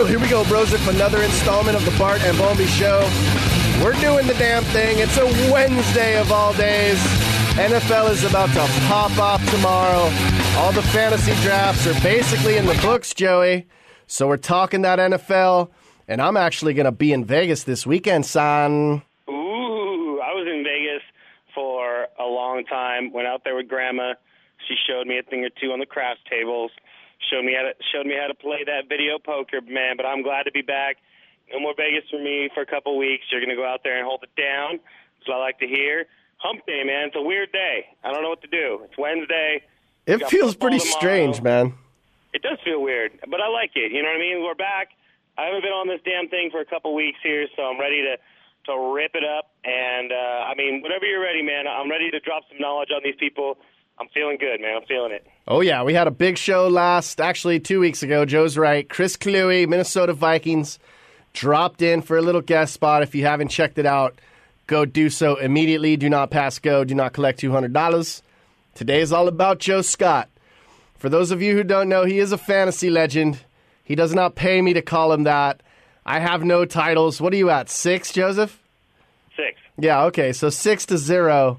here we go, bros, for another installment of the Bart and Bomby Show. We're doing the damn thing. It's a Wednesday of all days. NFL is about to pop off tomorrow. All the fantasy drafts are basically in the books, Joey. So we're talking that NFL, and I'm actually going to be in Vegas this weekend, son. Ooh, I was in Vegas for a long time. Went out there with Grandma. She showed me a thing or two on the craps tables. Showed me how to play that video poker, man. But I'm glad to be back. No more Vegas for me for a couple weeks. You're going to go out there and hold it down. That's what I like to hear. Hump day, man. It's a weird day. I don't know what to do. It's Wednesday. It feels pretty strange, man. It does feel weird, but I like it. You know what I mean? We're back. I haven't been on this damn thing for a couple weeks here, so I'm ready to rip it up. And, whenever you're ready, man, I'm ready to drop some knowledge on these people. I'm feeling good, man. I'm feeling it. Oh, yeah. We had a big show 2 weeks ago. Joe's right. Chris Kluwe, Minnesota Vikings, dropped in for a little guest spot. If you haven't checked it out, go do so immediately. Do not pass go. Do not collect $200. Today is all about Joe Scott. For those of you who don't know, he is a fantasy legend. He does not pay me to call him that. I have no titles. What are you at, 6, Joseph? 6. Yeah, okay. So 6-0.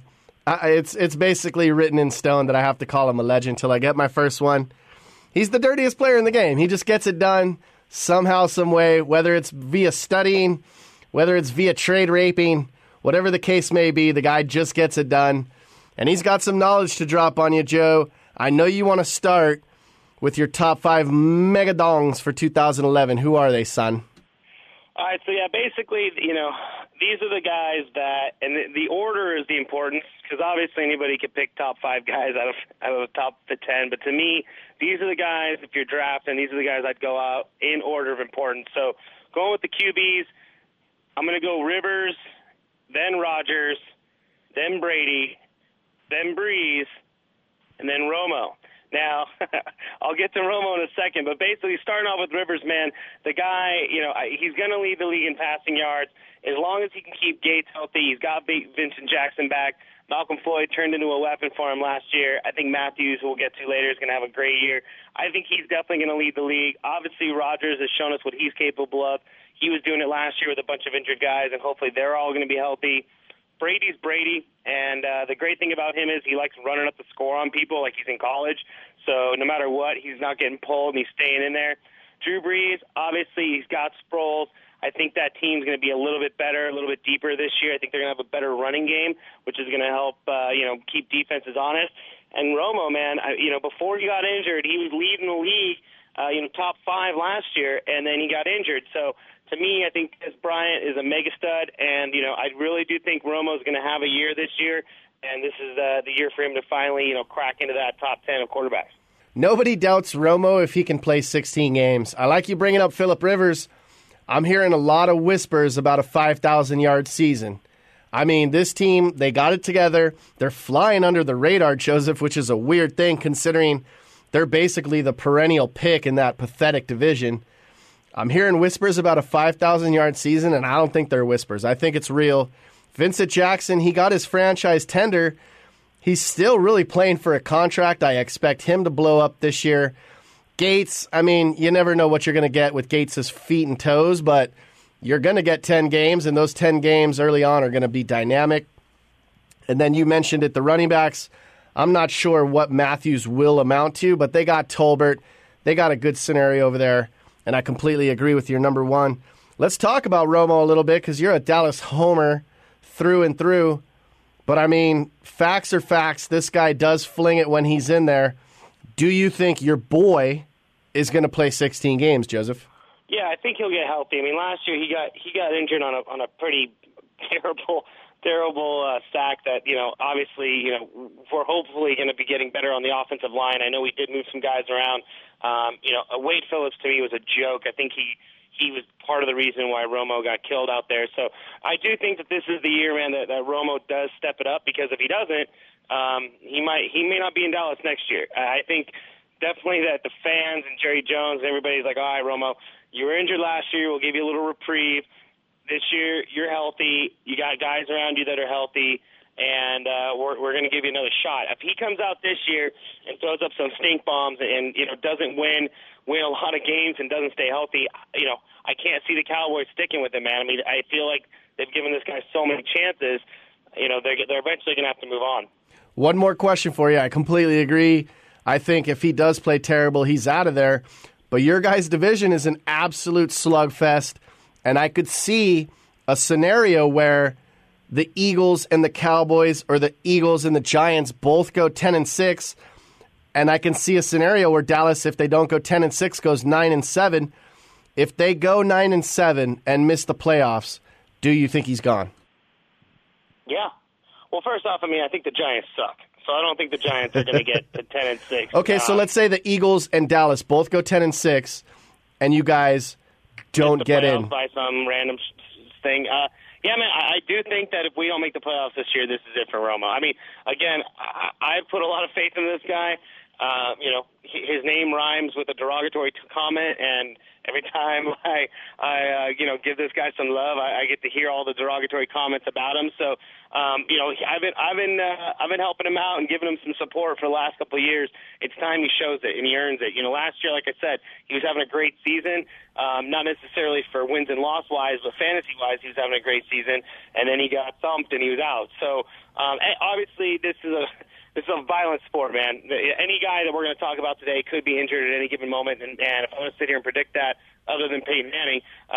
It's basically written in stone that I have to call him a legend until I get my first one. He's the dirtiest player in the game. He just gets it done somehow, some way, whether it's via studying, whether it's via trade raping, whatever the case may be, the guy just gets it done. And he's got some knowledge to drop on you, Joe. I know you want to start with your top 5 megadongs for 2011. Who are they, son? All right, so yeah, basically, these are the guys that, and the order is the importance, because obviously anybody could pick top 5 guys out of the top 10, but to me, these are the guys, if you're drafting, these are the guys I'd go out in order of importance. So going with the QBs, I'm going to go Rivers, then Rodgers, then Brady, then Breeze, and then Romo. Now, I'll get to Romo in a second, but basically starting off with Rivers, man, the guy, he's going to lead the league in passing yards as long as he can keep Gates healthy. He's got Vincent Jackson back. Malcolm Floyd turned into a weapon for him last year. I think Matthews, who we'll get to later, is going to have a great year. I think he's definitely going to lead the league. Obviously, Rodgers has shown us what he's capable of. He was doing it last year with a bunch of injured guys, and hopefully they're all going to be healthy. Brady's Brady, and the great thing about him is he likes running up the score on people like he's in college. So no matter what, he's not getting pulled, and he's staying in there. Drew Brees, obviously, he's got Sproles. I think that team's going to be a little bit better, a little bit deeper this year. I think they're going to have a better running game, which is going to help, keep defenses honest. And Romo, man, before he got injured, he was leading the league, top 5 last year, and then he got injured. So to me, I think Des Bryant is a mega stud, and, I really do think Romo's going to have a year this year, and this is the year for him to finally, crack into that top 10 of quarterbacks. Nobody doubts Romo if he can play 16 games. I like you bringing up Phillip Rivers. I'm hearing a lot of whispers about a 5,000-yard season. I mean, this team, they got it together. They're flying under the radar, Joseph, which is a weird thing considering they're basically the perennial pick in that pathetic division. I'm hearing whispers about a 5,000-yard season, and I don't think they're whispers. I think it's real. Vincent Jackson, he got his franchise tender. He's still really playing for a contract. I expect him to blow up this year. Gates, I mean, you never know what you're going to get with Gates' feet and toes, but you're going to get 10 games, and those 10 games early on are going to be dynamic. And then you mentioned it, the running backs. I'm not sure what Matthews will amount to, but they got Tolbert. They got a good scenario over there, and I completely agree with your number one. Let's talk about Romo a little bit because you're a Dallas homer through and through. But, I mean, facts are facts. This guy does fling it when he's in there. Do you think your boy is going to play 16 games, Joseph? Yeah, I think he'll get healthy. I mean, last year he got injured on a pretty terrible stack that, obviously, we're hopefully going to be getting better on the offensive line. I know we did move some guys around. Wade Phillips to me was a joke. I think he was part of the reason why Romo got killed out there. So I do think that this is the year, man, that Romo does step it up, because if he doesn't, he may not be in Dallas next year. I think definitely that the fans and Jerry Jones and everybody's like, all right, Romo, you were injured last year. We'll give you a little reprieve. This year, you're healthy. You got guys around you that are healthy. and we're going to give you another shot. If he comes out this year and throws up some stink bombs and doesn't win a lot of games and doesn't stay healthy, I can't see the Cowboys sticking with him, man. I mean, I feel like they've given this guy so many chances. They're eventually going to have to move on. One more question for you. I completely agree. I think if he does play terrible, he's out of there. But your guys' division is an absolute slugfest, and I could see a scenario where the Eagles and the Cowboys or the Eagles and the Giants both go 10-6, and I can see a scenario where Dallas, if they don't go 10-6, goes 9-7. If they go 9-7 and miss the playoffs, do you think he's gone? Yeah. Well, first off, I think the Giants suck. So I don't think the Giants are going to get to 10-6. Okay, so let's say the Eagles and Dallas both go 10-6, and you guys don't get in by some random thing. Yeah, man, I do think that if we don't make the playoffs this year, this is it for Romo. I mean, again, I put a lot of faith in this guy. His name rhymes with a derogatory comment, and every time I give this guy some love, I get to hear all the derogatory comments about him. So, I've been helping him out and giving him some support for the last couple of years. It's time he shows it and he earns it. Last year, like I said, he was having a great season, not necessarily for wins and loss wise, but fantasy wise, he was having a great season. And then he got thumped and he was out. So, obviously, this is a violent sport, man. Any guy that we're going to talk about today could be injured at any given moment, and if I want to sit here and predict that, other than Peyton Manning,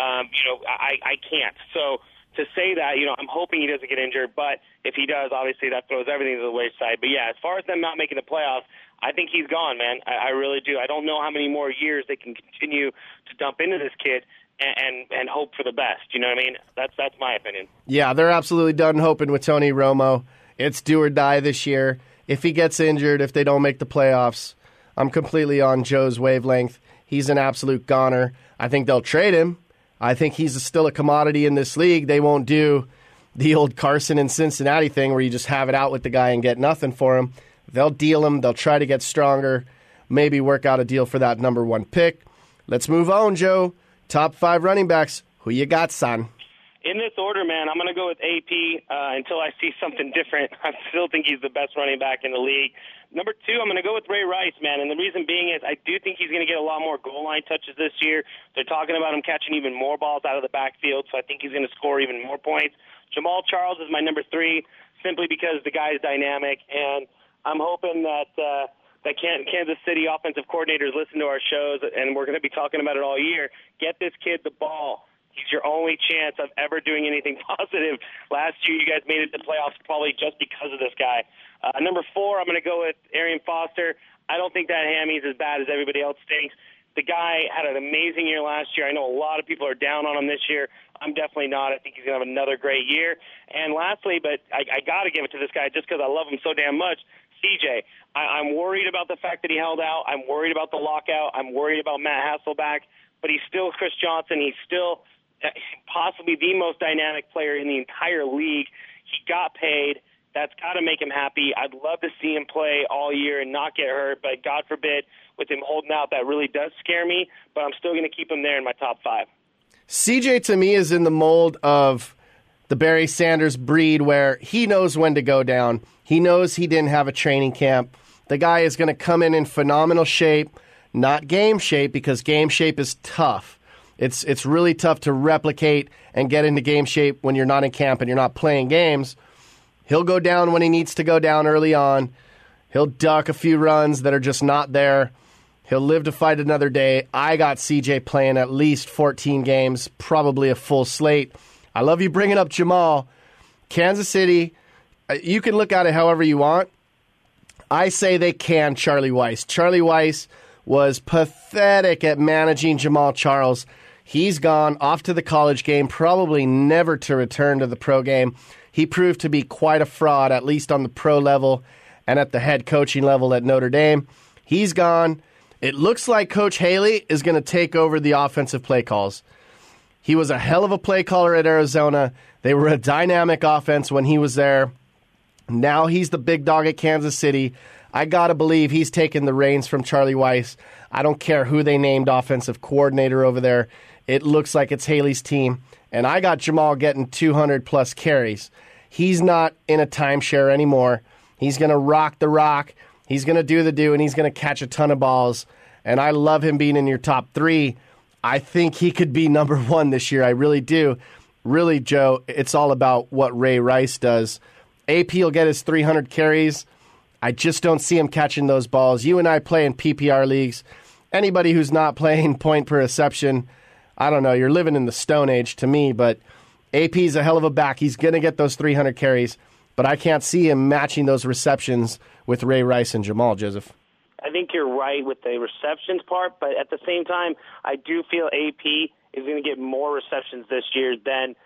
I can't. So to say that, I'm hoping he doesn't get injured, but if he does, obviously that throws everything to the wayside. But yeah, as far as them not making the playoffs, I think he's gone, man. I really do. I don't know how many more years they can continue to dump into this kid and hope for the best. You know what I mean? That's my opinion. Yeah, they're absolutely done hoping with Tony Romo. It's do or die this year. If he gets injured, if they don't make the playoffs, I'm completely on Joe's wavelength. He's an absolute goner. I think they'll trade him. I think he's still a commodity in this league. They won't do the old Carson and Cincinnati thing where you just have it out with the guy and get nothing for him. They'll deal him. They'll try to get stronger, maybe work out a deal for that number 1 pick. Let's move on, Joe. Top 5 running backs. Who you got, son? In this order, man, I'm going to go with AP until I see something different. I still think he's the best running back in the league. Number 2, I'm going to go with Ray Rice, man, and the reason being is I do think he's going to get a lot more goal line touches this year. They're talking about him catching even more balls out of the backfield, so I think he's going to score even more points. Jamal Charles is my number 3, simply because the guy is dynamic, and I'm hoping that Kansas City offensive coordinators listen to our shows, and we're going to be talking about it all year. Get this kid the ball. He's your only chance of ever doing anything positive. Last year, you guys made it to the playoffs probably just because of this guy. Number 4, I'm going to go with Arian Foster. I don't think that hammy's as bad as everybody else thinks. The guy had an amazing year last year. I know a lot of people are down on him this year. I'm definitely not. I think he's going to have another great year. And lastly, but I got to give it to this guy just because I love him so damn much, CJ. I'm worried about the fact that he held out. I'm worried about the lockout. I'm worried about Matt Hasselbeck. But he's still Chris Johnson. He's still possibly the most dynamic player in the entire league. He got paid. That's got to make him happy. I'd love to see him play all year and not get hurt, but God forbid, with him holding out, that really does scare me, but I'm still going to keep him there in my top 5. CJ, to me, is in the mold of the Barry Sanders breed where he knows when to go down. He knows he didn't have a training camp. The guy is going to come in phenomenal shape, not game shape, because game shape is tough. It's really tough to replicate and get into game shape when you're not in camp and you're not playing games. He'll go down when he needs to go down early on. He'll duck a few runs that are just not there. He'll live to fight another day. I got CJ playing at least 14 games, probably a full slate. I love you bringing up Jamal. Kansas City, you can look at it however you want. I say they can Charlie Weiss. Charlie Weiss was pathetic at managing Jamal Charles. He's gone off to the college game, probably never to return to the pro game. He proved to be quite a fraud, at least on the pro level and at the head coaching level at Notre Dame. He's gone. It looks like Coach Haley is going to take over the offensive play calls. He was a hell of a play caller at Arizona. They were a dynamic offense when he was there. Now he's the big dog at Kansas City. I got to believe he's taken the reins from Charlie Weiss. I don't care who they named offensive coordinator over there. It looks like it's Haley's team. And I got Jamal getting 200-plus carries. he's not in a timeshare anymore. He's going to rock the rock. He's going to do the do, and he's going to catch a ton of balls. And I love him being in your top 3. I think he could be number 1 this year. I really do. Really, Joe, it's all about what Ray Rice does. AP will get his 300 carries. I just don't see him catching those balls. You and I play in PPR leagues. Anybody who's not playing point per reception, I don't know, you're living in the Stone Age to me, but AP's a hell of a back. He's going to get those 300 carries, but I can't see him matching those receptions with Ray Rice and Jamal, Joseph. I think you're right with the receptions part, but at the same time, I do feel AP is going to get more receptions this year than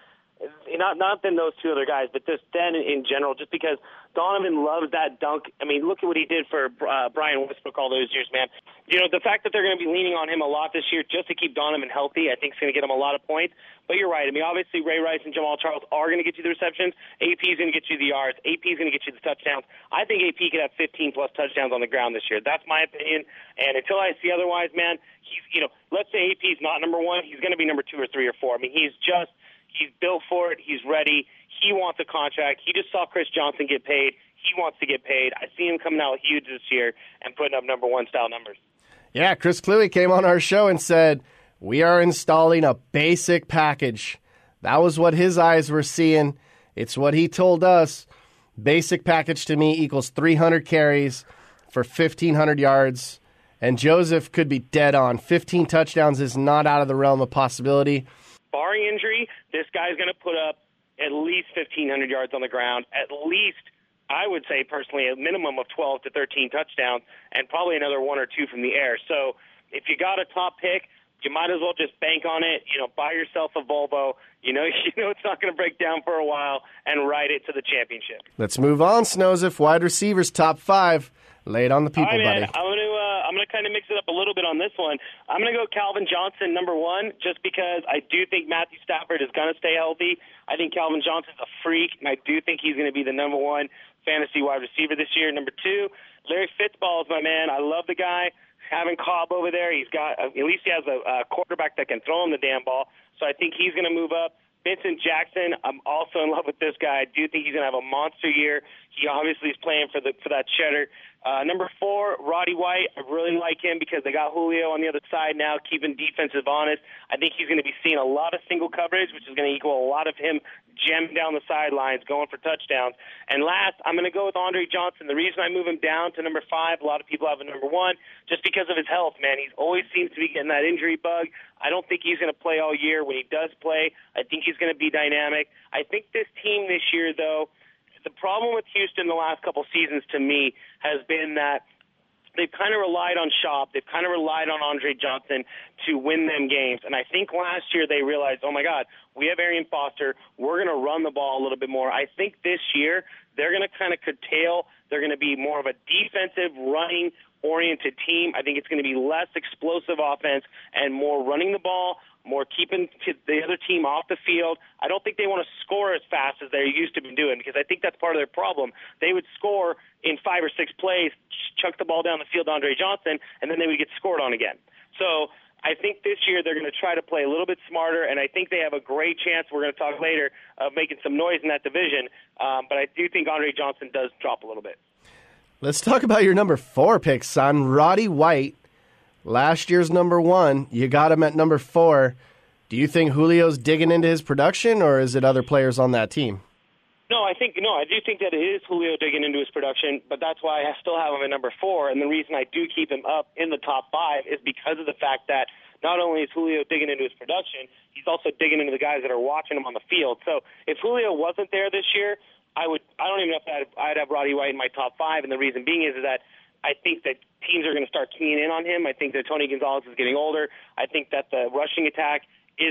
not than those 2 other guys, but just then in general, just because Donovan loves that dunk. I mean, look at what he did for Brian Westbrook all those years, man. You know, the fact that they're going to be leaning on him a lot this year just to keep Donovan healthy, I think is going to get him a lot of points. But you're right. I mean, obviously, Ray Rice and Jamal Charles are going to get you the receptions. AP is going to get you the yards. AP is going to get you the touchdowns. I think AP could have 15-plus touchdowns on the ground this year. That's my opinion. And until I see otherwise, man, let's say AP is not number 1. He's going to be number 2 or 3 or 4. I mean, he's built for it. He's ready. He wants a contract. He just saw Chris Johnson get paid. He wants to get paid. I see him coming out huge this year and putting up number 1 style numbers. Yeah, Chris Cluey came on our show and said, we are installing a basic package. That was what his eyes were seeing. It's what he told us. Basic package to me equals 300 carries for 1,500 yards. And Joseph could be dead on. 15 touchdowns is not out of the realm of possibility. Barring injury, this guy's going to put up at least 1,500 yards on the ground, at least, I would say personally, a minimum of 12 to 13 touchdowns, and probably another 1 or 2 from the air. So if you got a top pick, you might as well just bank on it. Buy yourself a Volvo. You know it's not going to break down for a while, and ride it to the championship. Let's move on, Snowsif. Wide receivers, top 5. Lay it on the people, all right, man. buddy. I'm going to kind of mix it up a little bit on this one. I'm going to go Calvin Johnson, number 1, just because I do think Matthew Stafford is going to stay healthy. I think Calvin Johnson's a freak, and I do think he's going to be the number 1 fantasy wide receiver this year. Number 2, Larry Fitzball is my man. I love the guy. Having Cobb over there, he's got at least he has a quarterback that can throw him the damn ball. So I think he's going to move up. Vincent Jackson, I'm also in love with this guy. I do think he's going to have a monster year. He obviously is playing for that cheddar. Number 4, Roddy White. I really like him because they got Julio on the other side now, keeping defensive honest. I think he's going to be seeing a lot of single coverage, which is going to equal a lot of him gemmed down the sidelines, going for touchdowns. And last, I'm going to go with Andre Johnson. The reason I move him down to number 5, a lot of people have him number 1, just because of his health, man. He always seems to be getting that injury bug. I don't think he's going to play all year. When he does play, I think he's going to be dynamic. I think this team this year, though, the problem with Houston the last couple seasons to me has been that they've kind of relied on Schaub. They've kind of relied on Andre Johnson to win them games. And I think last year they realized, oh, my God, we have Arian Foster. We're going to run the ball a little bit more. I think this year they're going to kind of curtail. They're going to be more of a defensive, running-oriented team. I think it's going to be less explosive offense and more running the ball, more keeping the other team off the field. I don't think they want to score as fast as they're used to be doing, because I think that's part of their problem. They would score in 5 or 6 plays, chuck the ball down the field to Andre Johnson, and then they would get scored on again. So I think this year they're going to try to play a little bit smarter, and I think they have a great chance, we're going to talk later, of making some noise in that division. But I do think Andre Johnson does drop a little bit. Let's talk about your number 4 pick, son. Roddy White, last year's number 1. You got him at number 4. Do you think Julio's digging into his production, or is it other players on that team? I do think that it is Julio digging into his production, but that's why I still have him at number 4. And the reason I do keep him up in the top 5 is because of the fact that not only is Julio digging into his production, he's also digging into the guys that are watching him on the field. So if Julio wasn't there this year, I don't even know if I'd have Roddy White in my top 5. And the reason being is that I think that teams are going to start keying in on him. I think that Tony Gonzalez is getting older. I think that the rushing attack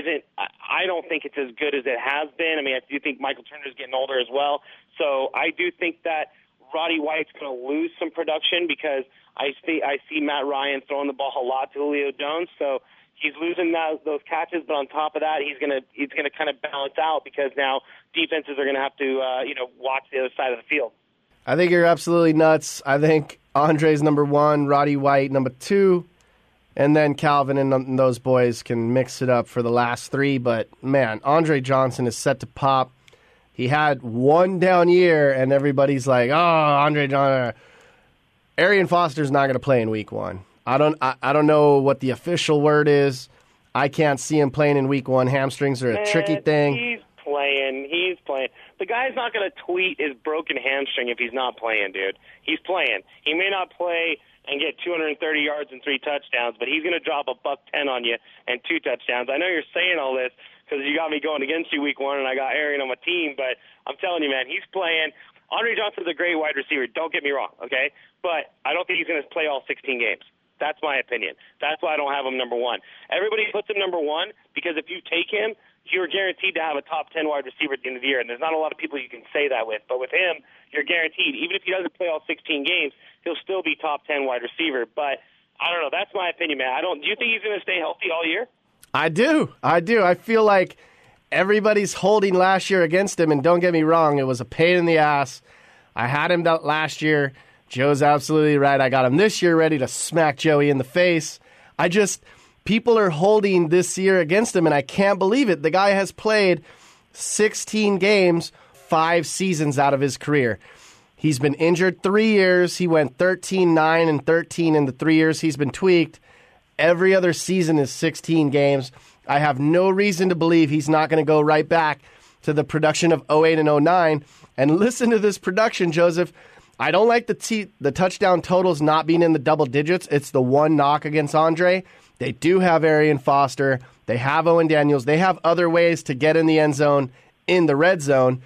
I don't think it's as good as it has been. I mean, I do think Michael Turner's getting older as well. So I do think that Roddy White's going to lose some production because I see Matt Ryan throwing the ball a lot to Julio Jones. So he's losing those catches, but on top of that, he's going to kind of balance out because now defenses are going to have to watch the other side of the field. I think you're absolutely nuts. I think Andre's number 1, Roddy White number 2. And then Calvin and those boys can mix it up for the last 3. But, man, Andre Johnson is set to pop. He had one down year, and everybody's like, "Oh, Andre Johnson." Arian Foster's not going to play in Week 1. I don't know what the official word is. I can't see him playing in Week 1. Hamstrings are a tricky thing. He's playing. The guy's not going to tweet his broken hamstring if he's not playing, dude. He's playing. He may not play and get 230 yards and 3 touchdowns, but he's going to drop $110 on you and 2 touchdowns. I know you're saying all this because you got me going against you Week 1, and I got Arian on my team, but I'm telling you, man, he's playing. Andre Johnson's a great wide receiver. Don't get me wrong, okay? But I don't think he's going to play all 16 games. That's my opinion. That's why I don't have him number 1. Everybody puts him number 1 because if you take him, you're guaranteed to have a top 10 wide receiver at the end of the year, and there's not a lot of people you can say that with. But with him, you're guaranteed. Even if he doesn't play all 16 games, he'll still be top 10 wide receiver. But I don't know. That's my opinion, man. Do you think he's going to stay healthy all year? I do. I feel like everybody's holding last year against him, and don't get me wrong, it was a pain in the ass. I had him last year. Joe's absolutely right. I got him this year ready to smack Joey in the face. People are holding this year against him, and I can't believe it. The guy has played 16 games, 5 seasons out of his career. He's been injured 3 years. He went 13-9 and 13 in the 3 years he's been tweaked. Every other season is 16 games. I have no reason to believe he's not going to go right back to the production of 08 and 09. And listen to this production, Joseph. I don't like the touchdown totals not being in the double digits. It's the one knock against Andre. They do have Arian Foster. They have Owen Daniels. They have other ways to get in the end zone, in the red zone.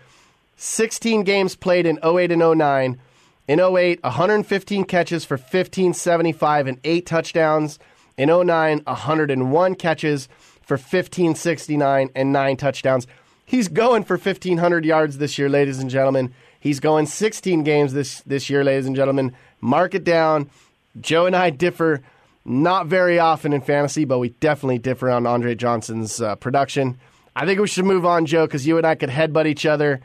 16 games played in 08 and 09. In 08, 115 catches for 1575 and 8 touchdowns. In 09, 101 catches for 1569 and 9 touchdowns. He's going for 1,500 yards this year, ladies and gentlemen. He's going 16 games this year, ladies and gentlemen. Mark it down. Joe and I differ not very often in fantasy, but we definitely differ on Andre Johnson's production. I think we should move on, Joe, because you and I could headbutt each other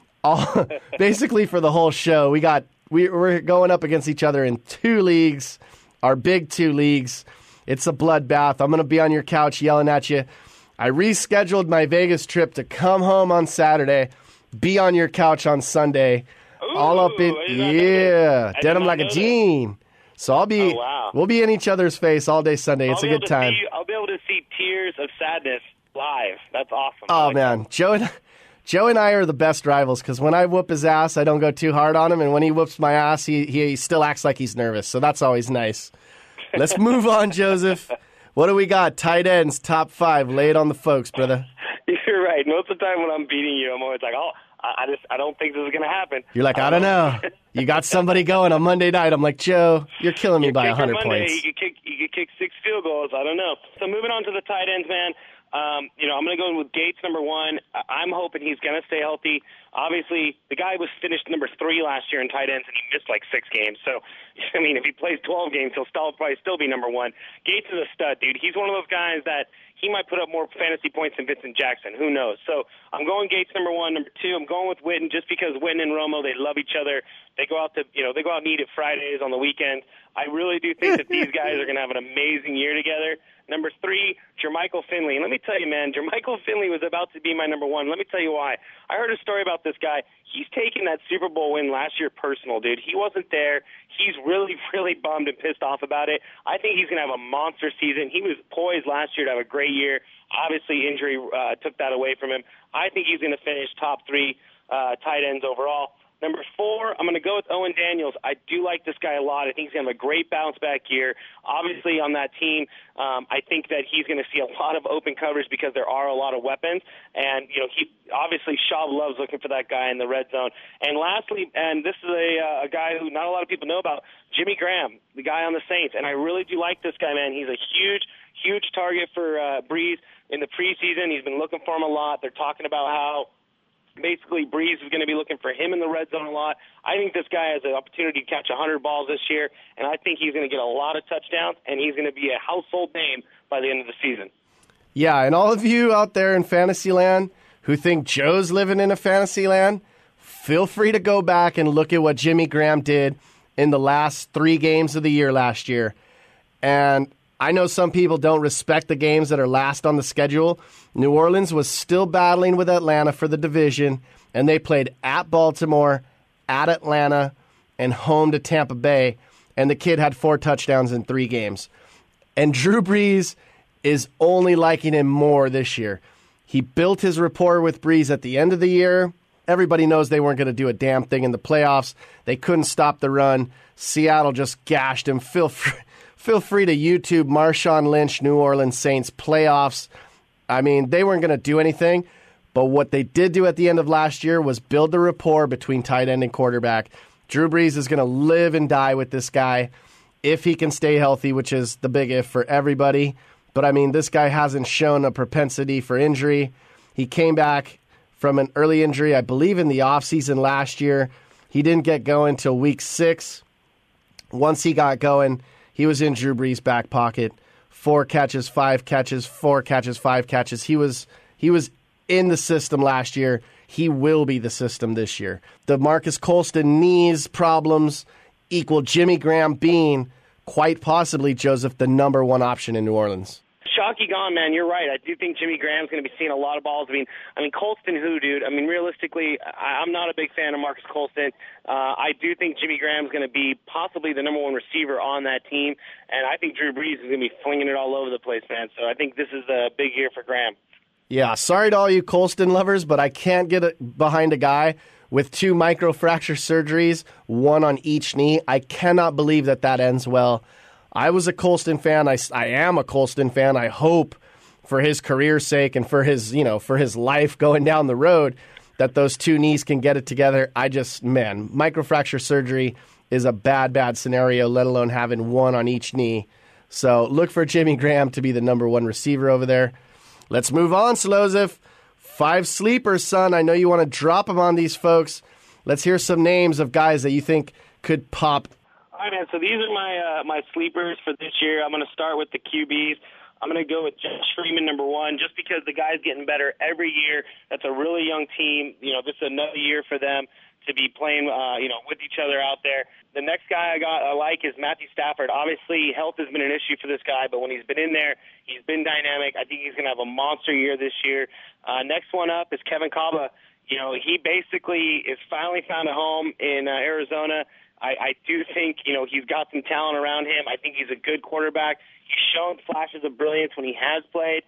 basically for the whole show. We're going up against each other in 2 leagues, our big 2 leagues. It's a bloodbath. I'm going to be on your couch yelling at you. I rescheduled my Vegas trip to come home on Saturday, be on your couch on Sunday. Ooh, all up in, denim like a jean. So we'll be in each other's face all day Sunday. It's a good time. I'll be able to see Tears of Sadness live. That's awesome. Oh, man. Joe and I are the best rivals because when I whoop his ass, I don't go too hard on him. And when he whoops my ass, he still acts like he's nervous. So that's always nice. Let's move on, Joseph. What do we got? Tight ends, top 5. Lay it on the folks, brother. You're right. Most of the time when I'm beating you, I'm always like, I don't think this is going to happen. You're like, I don't know. You got somebody going on Monday night. I'm like, Joe, you're killing me by 100 points. You could kick 6 field goals. I don't know. So moving on to the tight ends, man. I'm going to go with Gates number 1. I'm hoping he's going to stay healthy. Obviously, the guy was finished number 3 last year in tight ends, and he missed like 6 games. So, I mean, if he plays 12 games, he'll probably still be number 1. Gates is a stud, dude. He's one of those guys that he might put up more fantasy points than Vincent Jackson. Who knows? So I'm going Gates number 1. Number 2, I'm going with Witten just because Witten and Romo, they love each other. They go out and eat at Fridays on the weekends. I really do think that these guys are going to have an amazing year together. Number 3, Jermichael Finley. And let me tell you, man, Jermichael Finley was about to be my number 1. Let me tell you why. I heard a story about this guy. He's taking that Super Bowl win last year personal, dude. He wasn't there. He's really, really bummed and pissed off about it. I think he's going to have a monster season. He was poised last year to have a great year. Obviously, injury took that away from him. I think he's going to finish top 3 tight ends overall. Number 4, I'm going to go with Owen Daniels. I do like this guy a lot. I think he's going to have a great bounce-back year. Obviously, on that team, I think that he's going to see a lot of open coverage because there are a lot of weapons. And, obviously, Schaub loves looking for that guy in the red zone. And lastly, and this is a guy who not a lot of people know about, Jimmy Graham, the guy on the Saints. And I really do like this guy, man. He's a huge target for Breeze in the preseason. He's been looking for him a lot. They're talking about how basically Breeze is going to be looking for him in the red zone a lot. I think this guy has an opportunity to catch 100 balls this year, and I think he's going to get a lot of touchdowns, and he's going to be a household name by the end of the season. Yeah, and all of you out there in Fantasyland who think Joe's living in a Fantasyland, feel free to go back and look at what Jimmy Graham did in the last 3 games of the year last year. And I know some people don't respect the games that are last on the schedule. New Orleans was still battling with Atlanta for the division, and they played at Baltimore, at Atlanta, and home to Tampa Bay, and the kid had 4 touchdowns in 3 games. And Drew Brees is only liking him more this year. He built his rapport with Brees at the end of the year. Everybody knows they weren't going to do a damn thing in the playoffs. They couldn't stop the run. Seattle just gashed him. Feel free to YouTube Marshawn Lynch, New Orleans Saints playoffs. I mean, they weren't going to do anything, but what they did do at the end of last year was build the rapport between tight end and quarterback. Drew Brees is going to live and die with this guy if he can stay healthy, which is the big if for everybody. But, I mean, this guy hasn't shown a propensity for injury. He came back from an early injury, I believe, in the offseason last year. He didn't get going until week 6. Once he got going, he was in Drew Brees' back pocket. 4 catches, 5 catches, 4 catches, 5 catches. He was in the system last year. He will be the system this year. The Marcus Colston knees problems equal Jimmy Graham being quite possibly, Joseph, the number 1 option in New Orleans. Shockey gone, man. You're right. I do think Jimmy Graham's going to be seeing a lot of balls. I mean, Colston who, dude? I mean, realistically, I'm not a big fan of Marcus Colston. I do think Jimmy Graham's going to be possibly the number 1 receiver on that team, and I think Drew Brees is going to be flinging it all over the place, man. So I think this is a big year for Graham. Yeah, sorry to all you Colston lovers, but I can't get behind a guy with 2 microfracture surgeries, 1 on each knee. I cannot believe that ends well. I was a Colston fan. I am a Colston fan. I hope for his career's sake and for his, for his life going down the road that those 2 knees can get it together. Microfracture surgery is a bad scenario, let alone having 1 on each knee. So look for Jimmy Graham to be the number 1 receiver over there. Let's move on, Slozif. 5 sleepers, son. I know you want to drop them on these folks. Let's hear some names of guys that you think could pop. All right, man. So these are my sleepers for this year. I'm going to start with the QBs. I'm going to go with Josh Freeman, number 1, just because the guy's getting better every year. That's a really young team. This is another year for them to be playing, with each other out there. The next guy I like is Matthew Stafford. Obviously, health has been an issue for this guy, but when he's been in there, he's been dynamic. I think he's going to have a monster year this year. Next one up is Kevin Kaba. He basically is finally found a home in Arizona. I do think, he's got some talent around him. I think he's a good quarterback. He's shown flashes of brilliance when he has played.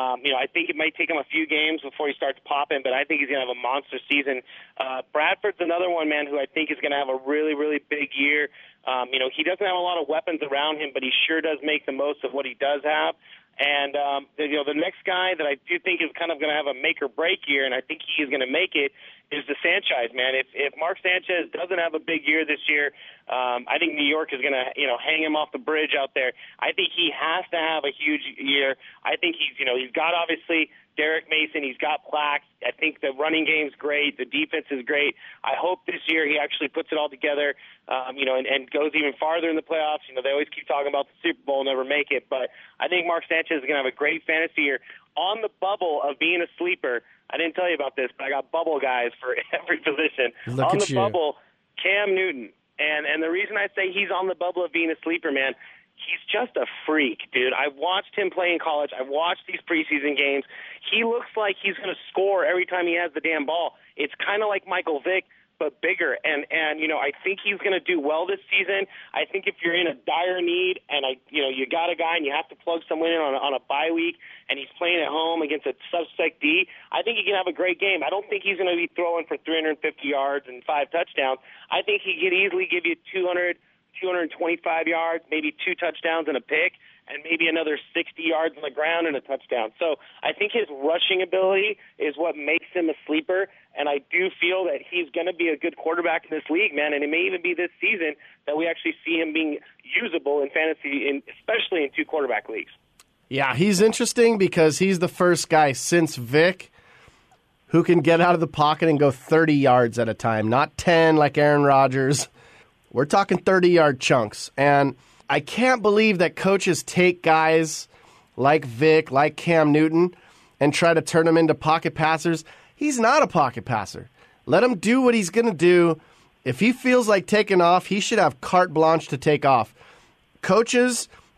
I think it might take him a few games before he starts popping, but I think he's going to have a monster season. Bradford's another one, man, who I think is going to have a really, really big year. He doesn't have a lot of weapons around him, but he sure does make the most of what he does have. And, the next guy that I do think is kind of going to have a make-or-break year, and I think he is going to make it, is the Sanchez, man. If Mark Sanchez doesn't have a big year this year, I think New York is going to, hang him off the bridge out there. I think he has to have a huge year. I think he's got, obviously, Derek Mason. He's got Plax. I think the running game's great. The defense is great. I hope this year he actually puts it all together, and goes even farther in the playoffs. They always keep talking about the Super Bowl, never make it. But I think Mark Sanchez is going to have a great fantasy year. On the bubble of being a sleeper, I didn't tell you about this, but I got bubble guys for every position. On the bubble, Cam Newton. And the reason I say he's on the bubble of being a sleeper, man, he's just a freak, dude. I've watched him play in college. I've watched these preseason games. He looks like he's going to score every time he has the damn ball. It's kind of like Michael Vick, but bigger. And I think he's going to do well this season. I think if you're in a dire need and you got a guy and you have to plug someone in on a bye week and he's playing at home against a suspect D, I think he can have a great game. I don't think he's going to be throwing for 350 yards and 5 touchdowns. I think he could easily give you 225 yards, maybe 2 touchdowns and a pick, and maybe another 60 yards on the ground and a touchdown. So I think his rushing ability is what makes him a sleeper, and I do feel that he's going to be a good quarterback in this league, man, and it may even be this season that we actually see him being usable in fantasy, especially in 2 quarterback leagues. Yeah, he's interesting because he's the first guy since Vic who can get out of the pocket and go 30 yards at a time, not 10 like Aaron Rodgers. We're talking 30-yard chunks, and I can't believe that coaches take guys like Vic, like Cam Newton, and try to turn them into pocket passers. He's not a pocket passer. Let him do what he's going to do. If he feels like taking off, he should have carte blanche to take off. Coaches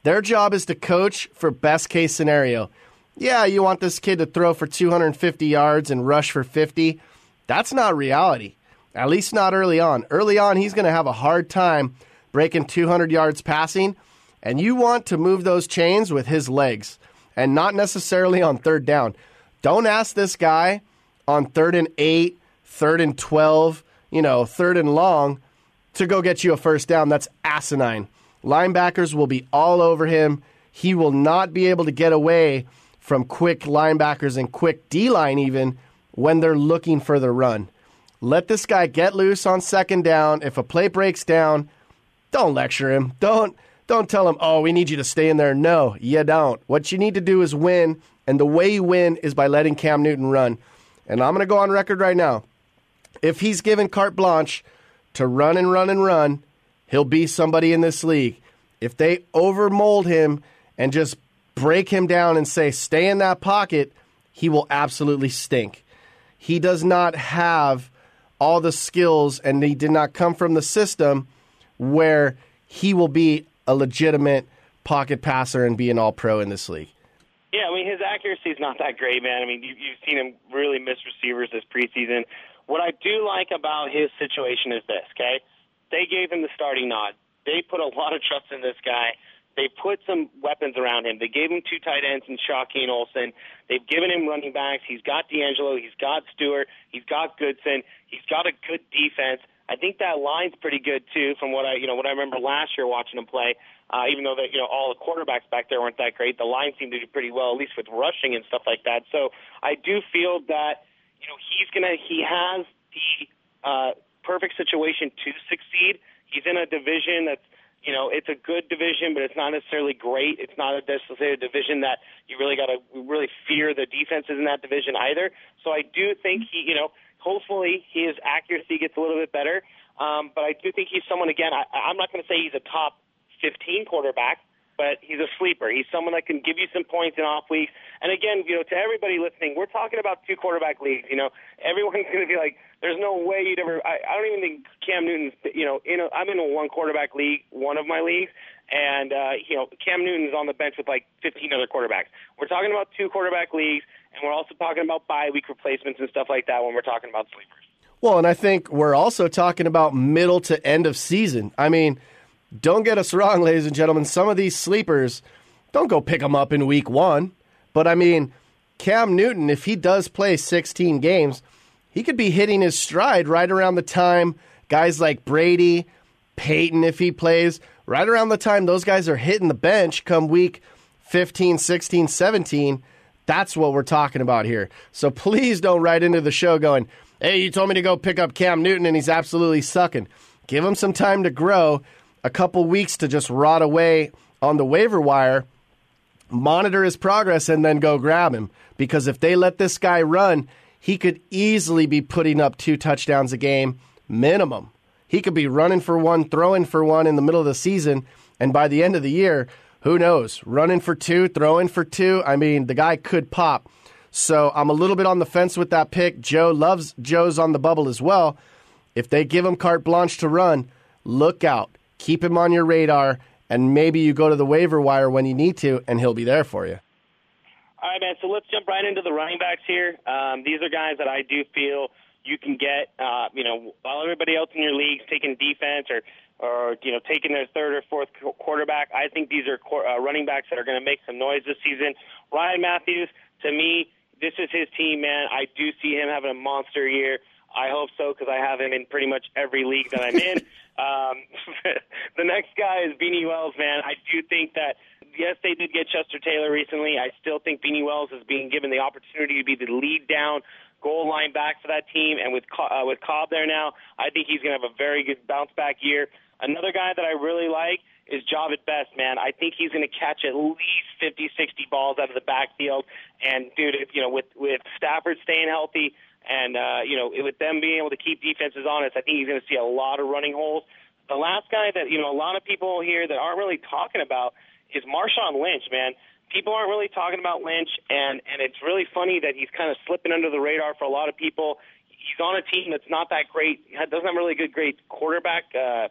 Their job is to coach for best case scenario. Yeah, you want this kid to throw for 250 yards and rush for 50. That's not reality, at least not early on. Early on, he's going to have a hard time breaking 200 yards passing, and you want to move those chains with his legs and not necessarily on third down. Don't ask this guy on 3rd and 8, 3rd and 12, 3rd and long to go get you a first down. That's asinine. Linebackers will be all over him. He will not be able to get away from quick linebackers and quick D-line even when they're looking for the run. Let this guy get loose on second down. If a play breaks down, don't lecture him. Don't tell him, oh, we need you to stay in there. No, you don't. What you need to do is win, and the way you win is by letting Cam Newton run. And I'm going to go on record right now. If he's given carte blanche to run and run and run, he'll be somebody in this league. If they overmold him and just break him down and say, stay in that pocket, he will absolutely stink. He does not have all the skills, and he did not come from the system where he will be a legitimate pocket passer and be an all-pro in this league. Yeah, I mean, his accuracy is not that great, man. I mean, you've seen him really miss receivers this preseason. What I do like about his situation is this, okay? They gave him the starting nod. They put a lot of trust in this guy. They put some weapons around him. They gave him 2 tight ends in Shockey and Olsen. They've given him running backs. He's got D'Angelo. He's got Stewart. He's got Goodson. He's got a good defense. I think that line's pretty good too, from what I remember last year watching him play. Even though all the quarterbacks back there weren't that great, the line seemed to do pretty well, at least with rushing and stuff like that. So I do feel that he has the perfect situation to succeed. He's in a division that's it's a good division, but it's not necessarily great. It's not necessarily a division that you really got to really fear the defenses in that division either. So I do think hopefully his accuracy gets a little bit better. But I do think he's someone, again, I'm not going to say he's a top 15 quarterback, but he's a sleeper. He's someone that can give you some points in off weeks. And again, to everybody listening, we're talking about 2 quarterback leagues. Everyone's going to be like, there's no way you'd ever. I don't even think Cam Newton's. I'm in a 1 quarterback league, one of my leagues, and Cam Newton's on the bench with like 15 other quarterbacks. We're talking about 2 quarterback leagues, and we're also talking about bye week replacements and stuff like that when we're talking about sleepers. Well, and I think we're also talking about middle to end of season. I mean, don't get us wrong, ladies and gentlemen. Some of these sleepers, don't go pick them up in week 1. But, I mean, Cam Newton, if he does play 16 games, he could be hitting his stride right around the time guys like Brady, Peyton, if he plays, right around the time those guys are hitting the bench come week 15, 16, 17. That's what we're talking about here. So please don't write into the show going, hey, you told me to go pick up Cam Newton and he's absolutely sucking. Give him some time to grow, a couple weeks to just rot away on the waiver wire, monitor his progress, and then go grab him. Because if they let this guy run, he could easily be putting up 2 touchdowns a game, minimum. He could be running for 1, throwing for 1 in the middle of the season, and by the end of the year, who knows? Running for 2, throwing for 2. I mean, the guy could pop. So I'm a little bit on the fence with that pick. Joe's on the bubble as well. If they give him carte blanche to run, look out. Keep him on your radar, and maybe you go to the waiver wire when you need to, and he'll be there for you. All right, man, so let's jump right into the running backs here. These are guys that I do feel you can get, while everybody else in your league's taking defense or taking their 3rd or 4th quarterback. I think these are running backs that are going to make some noise this season. Ryan Matthews, to me, this is his team, man. I do see him having a monster year. I hope so, because I have him in pretty much every league that I'm in. The next guy is Beanie Wells, man. I do think that, yes, they did get Chester Taylor recently. I still think Beanie Wells is being given the opportunity to be the lead down goal line back for that team. And with Cobb there now, I think he's going to have a very good bounce-back year. Another guy that I really like is Javid Best, man. I think he's going to catch at least 50, 60 balls out of the backfield. And, dude, with Stafford staying healthy, and, with them being able to keep defenses honest, I think he's going to see a lot of running holes. The last guy that, a lot of people here that aren't really talking about is Marshawn Lynch, man. People aren't really talking about Lynch, and it's really funny that he's kind of slipping under the radar for a lot of people. He's on a team that's not that great, doesn't have really great quarterback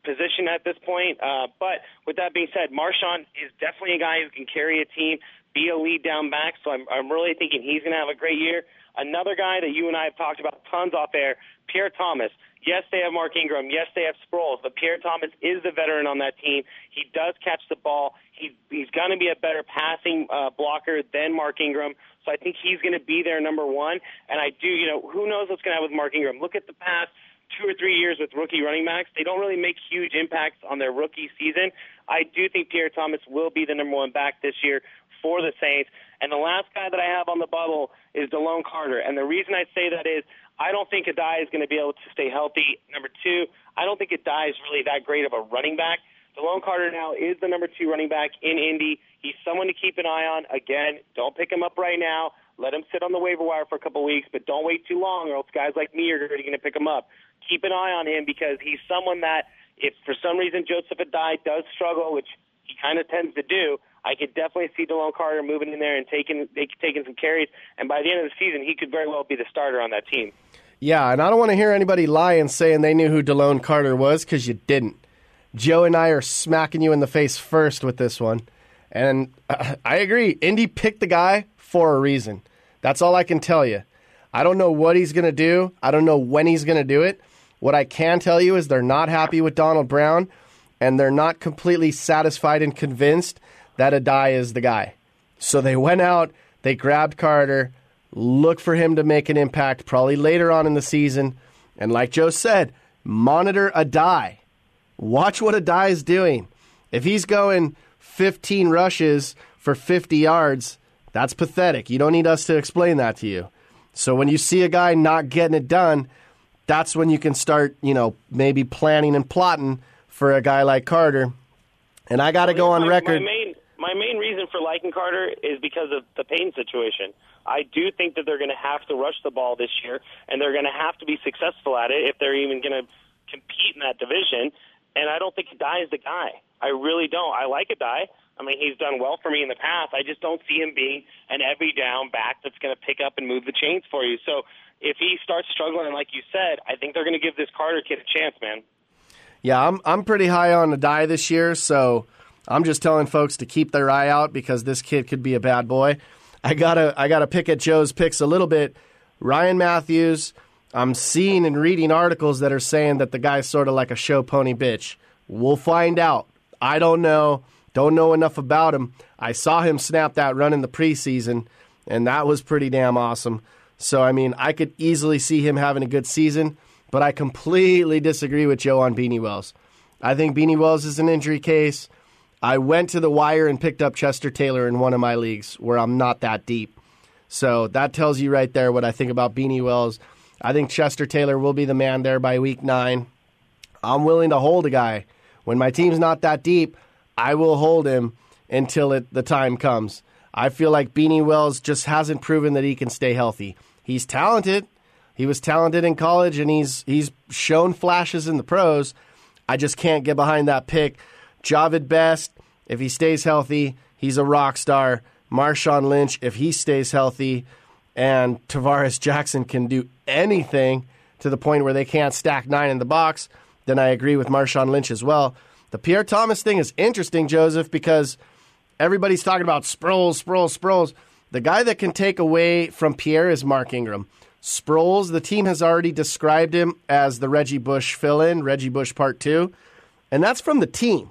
position at this point. But with that being said, Marshawn is definitely a guy who can carry a team, be a lead down back. So I'm really thinking he's going to have a great year. Another guy that you and I have talked about tons off air, Pierre Thomas. Yes, they have Mark Ingram. Yes, they have Sproles. But Pierre Thomas is the veteran on that team. He does catch the ball. He's going to be a better passing blocker than Mark Ingram. So I think he's going to be their number one. And I do, who knows what's going to happen with Mark Ingram. Look at the past 2 or 3 years with rookie running backs. They don't really make huge impacts on their rookie season. I do think Pierre Thomas will be the number one back this year for the Saints. And the last guy that I have on the bubble is DeLone Carter. And the reason I say that is I don't think Adai is going to be able to stay healthy. Number two, I don't think Adai is really that great of a running back. DeLone Carter now is the number 2 running back in Indy. He's someone to keep an eye on. Again, don't pick him up right now. Let him sit on the waiver wire for a couple of weeks, but don't wait too long or else guys like me are going to pick him up. Keep an eye on him because he's someone that if for some reason Joseph Adai does struggle, which he kind of tends to do, I could definitely see DeLone Carter moving in there and taking some carries. And by the end of the season, he could very well be the starter on that team. Yeah, and I don't want to hear anybody lying saying they knew who DeLone Carter was because you didn't. Joe and I are smacking you in the face first with this one. And I agree. Indy picked the guy for a reason. That's all I can tell you. I don't know what he's going to do. I don't know when he's going to do it. What I can tell you is they're not happy with Donald Brown, and they're not completely satisfied and convinced that Adai is the guy. So they went out, they grabbed Carter, look for him to make an impact probably later on in the season. And like Joe said, monitor Adai. Watch what Adai is doing. If he's going 15 rushes for 50 yards, that's pathetic. You don't need us to explain that to you. So when you see a guy not getting it done, that's when you can start, maybe planning and plotting for a guy like Carter. And I got to go on record. My main reason for liking Carter is because of the Payton situation. I do think that they're going to have to rush the ball this year, and they're going to have to be successful at it if they're even going to compete in that division. And I don't think Adai is the guy. I really don't. I like Adai. I mean, he's done well for me in the past. I just don't see him being an every down back that's going to pick up and move the chains for you. So if he starts struggling, like you said, I think they're going to give this Carter kid a chance, man. Yeah, I'm pretty high on Adai this year, so I'm just telling folks to keep their eye out because this kid could be a bad boy. I gotta pick at Joe's picks a little bit. Ryan Matthews, I'm seeing and reading articles that are saying that the guy's sort of like a show pony bitch. We'll find out. I don't know. Don't know enough about him. I saw him snap that run in the preseason, and that was pretty damn awesome. So, I mean, I could easily see him having a good season, but I completely disagree with Joe on Beanie Wells. I think Beanie Wells is an injury case. I went to the wire and picked up Chester Taylor in one of my leagues where I'm not that deep. So that tells you right there what I think about Beanie Wells. I think Chester Taylor will be the man there by week 9. I'm willing to hold a guy. When my team's not that deep, I will hold him until the time comes. I feel like Beanie Wells just hasn't proven that he can stay healthy. He's talented. He was talented in college, and he's shown flashes in the pros. I just can't get behind that pick. Javid Best, if he stays healthy, he's a rock star. Marshawn Lynch, if he stays healthy, and Tavares Jackson can do anything to the point where they can't stack 9 in the box, then I agree with Marshawn Lynch as well. The Pierre Thomas thing is interesting, Joseph, because everybody's talking about Sproles. The guy that can take away from Pierre is Mark Ingram. Sproles, the team has already described him as the Reggie Bush fill-in, Reggie Bush Part 2, and that's from the team.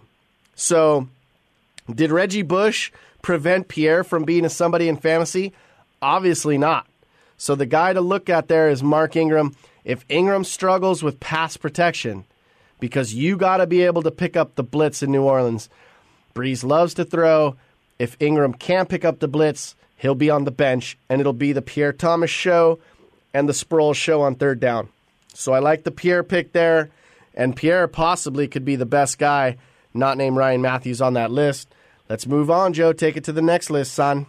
So did Reggie Bush prevent Pierre from being a somebody in fantasy? Obviously not. So the guy to look at there is Mark Ingram. If Ingram struggles with pass protection, because you got to be able to pick up the blitz in New Orleans. Breeze loves to throw. If Ingram can't pick up the blitz, he'll be on the bench, and it'll be the Pierre Thomas show and the Sproles show on third down. So I like the Pierre pick there, and Pierre possibly could be the best guy, not named Ryan Matthews, on that list. Let's move on, Joe. Take it to the next list, son.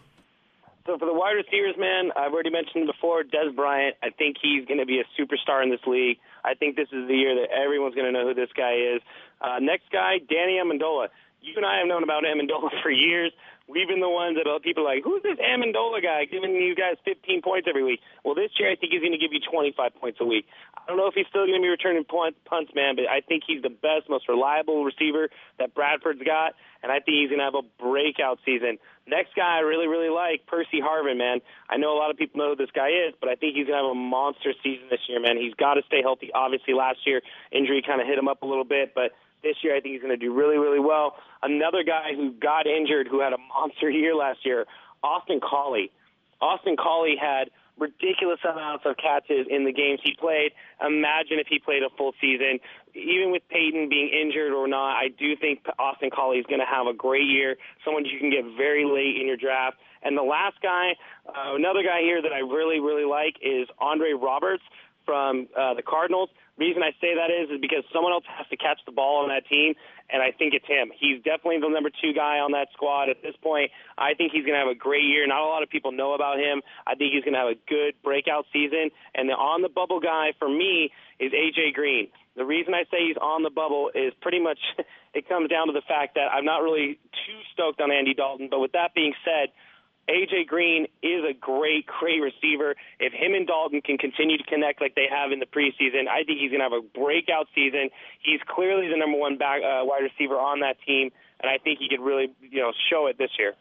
So for the wide receivers, man, I've already mentioned before, Dez Bryant. I think he's going to be a superstar in this league. I think this is the year that everyone's going to know who this guy is. Next guy, Danny Amendola. you and I have known about Amendola for years. We've been the ones that people are like, who's this Amendola guy giving you guys 15 points every week? Well, this year I think he's going to give you 25 points a week. I don't know if he's still going to be returning punts, man, but I think he's the best, most reliable receiver that Bradford's got, and I think he's going to have a breakout season. Next guy I really, really like, Percy Harvin, man. I know a lot of people know who this guy is, but I think he's going to have a monster season this year, man. He's got to stay healthy. Obviously, last year, injury kind of hit him up a little bit, but this year I think he's going to do really, really well. Another guy who got injured, who had a monster year last year, Austin Collie. Austin Collie had ridiculous amounts of catches in the games he played. Imagine if he played a full season. Even with Peyton being injured or not, I do think Austin Collie is going to have a great year, someone you can get very late in your draft. And the last guy, another guy here that I really, really like is Andre Roberts from the Cardinals. Reason I say that is because someone else has to catch the ball on that team, and I think it's him. He's definitely the number 2 guy on that squad at this point. I think he's going to have a great year. Not a lot of people know about him. I think he's going to have a good breakout season. And the on-the-bubble guy for me is A.J. Green. The reason I say he's on the bubble is pretty much it comes down to the fact that I'm not really too stoked on Andy Dalton. But with that being said, A.J. Green is a great, great receiver. If him and Dalton can continue to connect like they have in the preseason, I think he's going to have a breakout season. He's clearly the number 1 wide receiver on that team, and I think he could really, show it this year.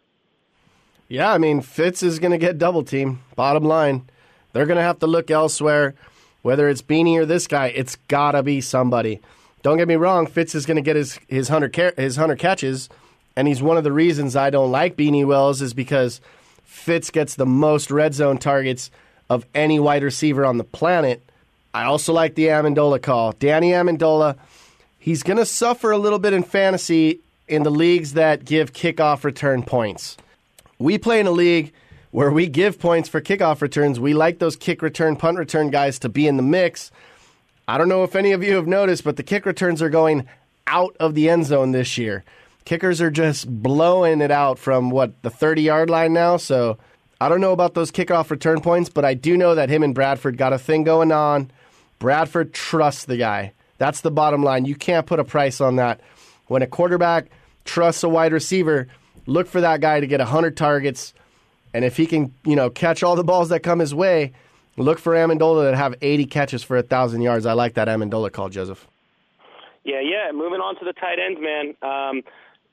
Yeah, I mean, Fitz is going to get double teamed. Bottom line, they're going to have to look elsewhere. Whether it's Beanie or this guy, it's got to be somebody. Don't get me wrong, Fitz is going to get his 100 catches. And he's one of the reasons I don't like Beanie Wells is because Fitz gets the most red zone targets of any wide receiver on the planet. I also like the Amendola call. Danny Amendola, he's going to suffer a little bit in fantasy in the leagues that give kickoff return points. We play in a league where we give points for kickoff returns. We like those kick return, punt return guys to be in the mix. I don't know if any of you have noticed, but the kick returns are going out of the end zone this year. Kickers are just blowing it out from, the 30-yard line now? So I don't know about those kickoff return points, but I do know that him and Bradford got a thing going on. Bradford trusts the guy. That's the bottom line. You can't put a price on that. When a quarterback trusts a wide receiver, look for that guy to get 100 targets. And if he can, catch all the balls that come his way, look for Amendola to have 80 catches for 1,000 yards. I like that Amendola call, Joseph. Yeah. Moving on to the tight ends, man.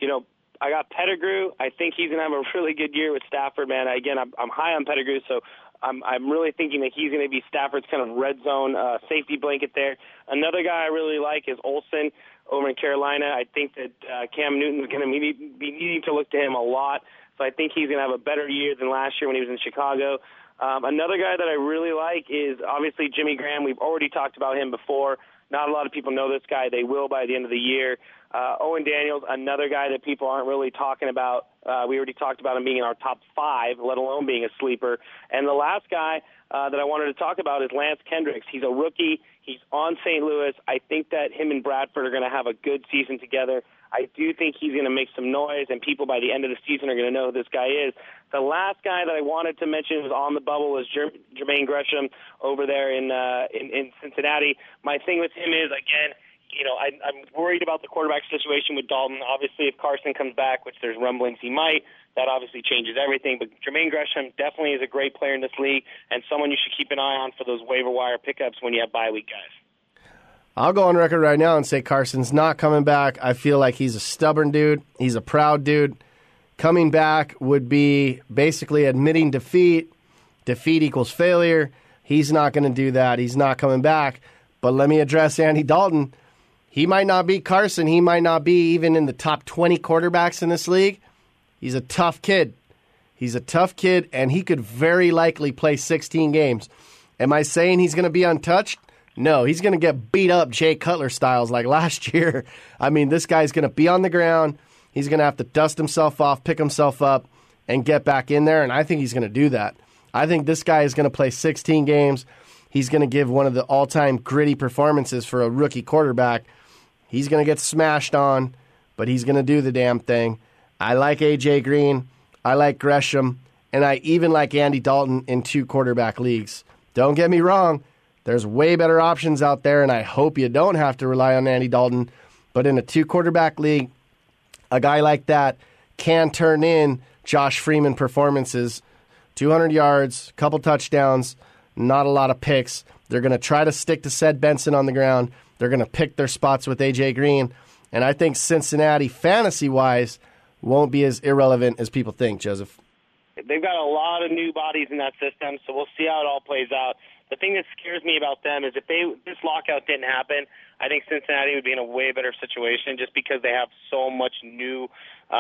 I got Pettigrew. I think he's going to have a really good year with Stafford, man. Again, I'm high on Pettigrew, so I'm really thinking that he's going to be Stafford's kind of red zone safety blanket there. Another guy I really like is Olsen over in Carolina. I think that Cam Newton's going to be needing to look to him a lot, so I think he's going to have a better year than last year when he was in Chicago. Another guy that I really like is obviously Jimmy Graham. We've already talked about him before. Not a lot of people know this guy. They will by the end of the year. Owen Daniels, another guy that people aren't really talking about. We already talked about him being in our top 5, let alone being a sleeper. And the last guy that I wanted to talk about is Lance Kendricks. He's a rookie. He's on St. Louis. I think that him and Bradford are going to have a good season together. I do think he's going to make some noise, and people by the end of the season are going to know who this guy is. The last guy that I wanted to mention was on the bubble was Jermaine Gresham over there in Cincinnati. My thing with him is, again, I'm worried about the quarterback situation with Dalton. Obviously, if Carson comes back, which there's rumblings he might, that obviously changes everything. But Jermaine Gresham definitely is a great player in this league and someone you should keep an eye on for those waiver wire pickups when you have bye week guys. I'll go on record right now and say Carson's not coming back. I feel like he's a stubborn dude. He's a proud dude. Coming back would be basically admitting defeat. Defeat equals failure. He's not going to do that. He's not coming back. But let me address Andy Dalton. He might not be Carson. He might not be even in the top 20 quarterbacks in this league. He's a tough kid. He's a tough kid, and he could very likely play 16 games. Am I saying he's going to be untouched? No, he's going to get beat up Jay Cutler styles like last year. I mean, this guy's going to be on the ground. He's going to have to dust himself off, pick himself up, and get back in there, and I think he's going to do that. I think this guy is going to play 16 games. He's going to give one of the all-time gritty performances for a rookie quarterback. He's going to get smashed on, but he's going to do the damn thing. I like A.J. Green. I like Gresham. And I even like Andy Dalton in 2 quarterback leagues. Don't get me wrong. There's way better options out there, and I hope you don't have to rely on Andy Dalton. But in a 2 quarterback league, a guy like that can turn in Josh Freeman performances. 200 yards, couple touchdowns, not a lot of picks. They're going to try to stick to Ced Benson on the ground. They're going to pick their spots with A.J. Green. And I think Cincinnati, fantasy-wise, won't be as irrelevant as people think, Joseph. They've got a lot of new bodies in that system, so we'll see how it all plays out. The thing that scares me about them is if this lockout didn't happen, I think Cincinnati would be in a way better situation just because they have so much new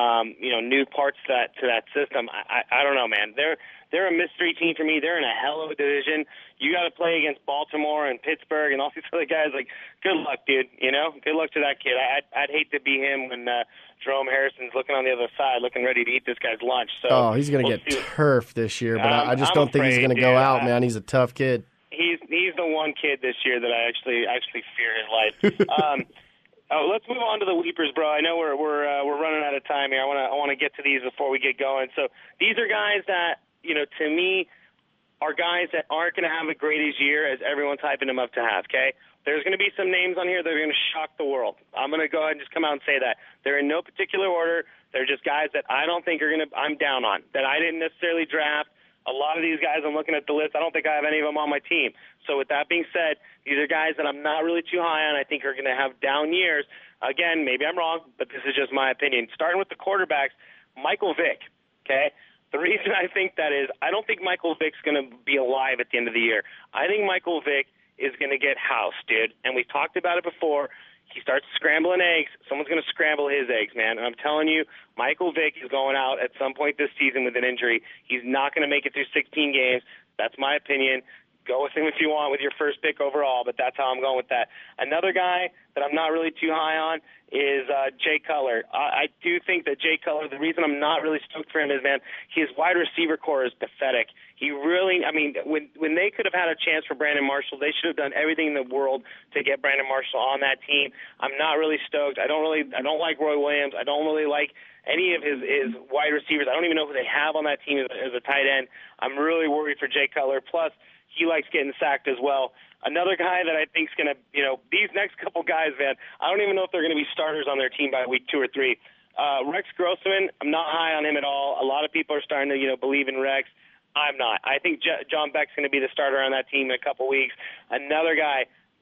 parts to that system. I don't know, man. They're a mystery team for me. They're in a hell of a division. You got to play against Baltimore and Pittsburgh and all these other guys. Like, good luck, dude. Good luck to that kid. I'd hate to be him when Jerome Harrison's looking on the other side, looking ready to eat this guy's lunch. So he's going to get turfed this year, but I just don't think he's going to go out, man. He's a tough kid. He's the one kid this year that I actually fear his life. Let's move on to the Weepers, bro. I know we're running out of time here. I want to get to these before we get going. So these are guys that, to me, are guys that aren't going to have a greatest year as everyone's hyping them up to have, okay? There's going to be some names on here that are going to shock the world. I'm going to go ahead and just come out and say that. They're in no particular order. They're just guys that I don't think I'm down on, that I didn't necessarily draft. A lot of these guys, I'm looking at the list, I don't think I have any of them on my team. So with that being said, these are guys that I'm not really too high on. I think are going to have down years. Again, maybe I'm wrong, but this is just my opinion. Starting with the quarterbacks, Michael Vick, okay? The reason I think that is I don't think Michael Vick's going to be alive at the end of the year. I think Michael Vick is going to get housed, dude. And we've talked about it before. He starts scrambling eggs. Someone's going to scramble his eggs, man. And I'm telling you, Michael Vick is going out at some point this season with an injury. He's not going to make it through 16 games. That's my opinion. Go with him if you want with your first pick overall, but that's how I'm going with that. Another guy that I'm not really too high on is Jay Cutler. I do think that Jay Cutler, the reason I'm not really stoked for him is, man, his wide receiver core is pathetic. He really, when they could have had a chance for Brandon Marshall, they should have done everything in the world to get Brandon Marshall on that team. I'm not really stoked. I don't like Roy Williams. I don't really like any of his wide receivers. I don't even know who they have on that team as a tight end. I'm really worried for Jay Cutler. Plus, he likes getting sacked as well. Another guy that I think is going to, these next couple guys, man, I don't even know if they're going to be starters on their team by week 2 or 3. Rex Grossman, I'm not high on him at all. A lot of people are starting to, believe in Rex. I'm not. I think John Beck's going to be the starter on that team in a couple weeks. Another guy,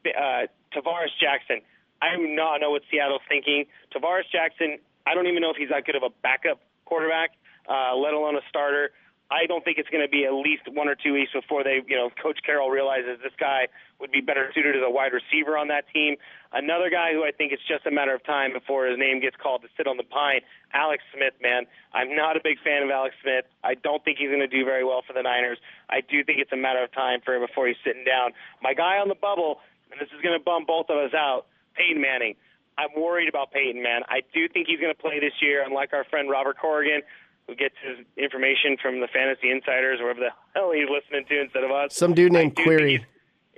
Tavares Jackson. I do not know what Seattle's thinking. Tavares Jackson, I don't even know if he's that good of a backup quarterback, let alone a starter. I don't think it's going to be at least 1 or 2 weeks before they, Coach Carroll realizes this guy would be better suited as a wide receiver on that team. Another guy who I think it's just a matter of time before his name gets called to sit on the pine, Alex Smith, man. I'm not a big fan of Alex Smith. I don't think he's going to do very well for the Niners. I do think it's a matter of time for him before he's sitting down. My guy on the bubble, and this is going to bum both of us out, Peyton Manning. I'm worried about Peyton, man. I do think he's going to play this year, unlike our friend Robert Corrigan, who gets his information from the Fantasy Insiders or whatever the hell he's listening to instead of us. Some dude named Query.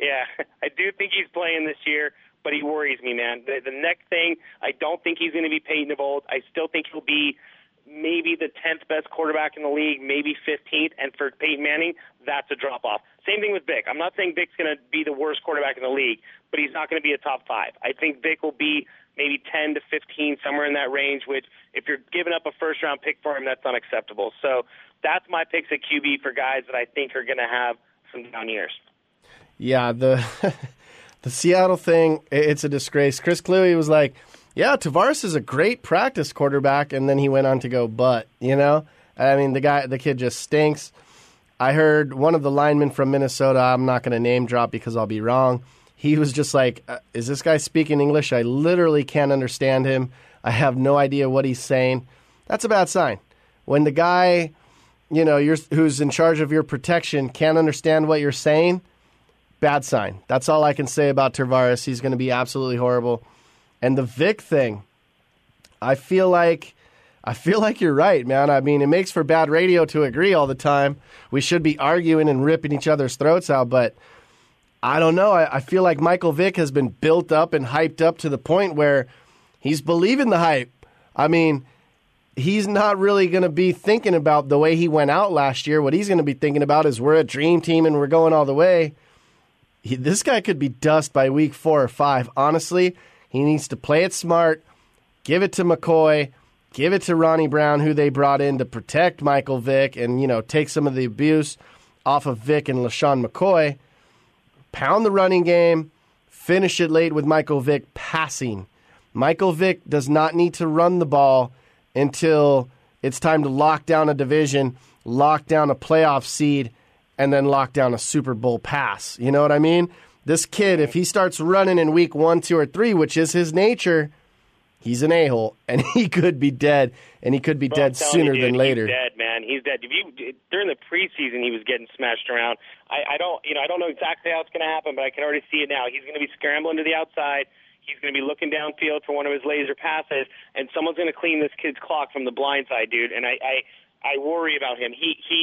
I do think he's playing this year, but he worries me, man. The next thing, I don't think he's going to be Peyton of old. I still think he'll be maybe the 10th best quarterback in the league, maybe 15th, and for Peyton Manning, that's a drop-off. Same thing with Vic. I'm not saying Vic's going to be the worst quarterback in the league, but he's not going to be a top 5. I think Vic will be maybe 10 to 15, somewhere in that range, which if you're giving up a first-round pick for him, that's unacceptable. So that's my picks at QB for guys that I think are going to have some down years. Yeah, the Seattle thing, it's a disgrace. Chris Cluey was like, yeah, Tavares is a great practice quarterback, and then he went on to go, the kid just stinks. I heard one of the linemen from Minnesota, I'm not going to name drop because I'll be wrong, he was just like, is this guy speaking English? I literally can't understand him. I have no idea what he's saying. That's a bad sign. When the guy, who's in charge of your protection can't understand what you're saying, bad sign. That's all I can say about Tavares. He's going to be absolutely horrible. And the Vic thing, I feel like you're right, man. It makes for bad radio to agree all the time. We should be arguing and ripping each other's throats out, but I don't know. I feel like Michael Vick has been built up and hyped up to the point where he's believing the hype. He's not really going to be thinking about the way he went out last year. What he's going to be thinking about is we're a dream team and we're going all the way. This guy could be dust by week 4 or 5. Honestly, he needs to play it smart, give it to McCoy, Give it to Ronnie Brown, who they brought in to protect Michael Vick and, take some of the abuse off of Vick and LaShawn McCoy. Pound the running game. Finish it late with Michael Vick passing. Michael Vick does not need to run the ball until it's time to lock down a division, lock down a playoff seed, and then lock down a Super Bowl pass. You know what I mean? This kid, if he starts running in week 1, 2, or 3, which is his nature, he's an a-hole, and he could be dead, and he could be dead sooner than later. He's dead, man. He's dead. During the preseason, he was getting smashed around. I don't know exactly how it's going to happen, but I can already see it now. He's going to be scrambling to the outside. He's going to be looking downfield for one of his laser passes, and someone's going to clean this kid's clock from the blind side, dude. And I worry about him.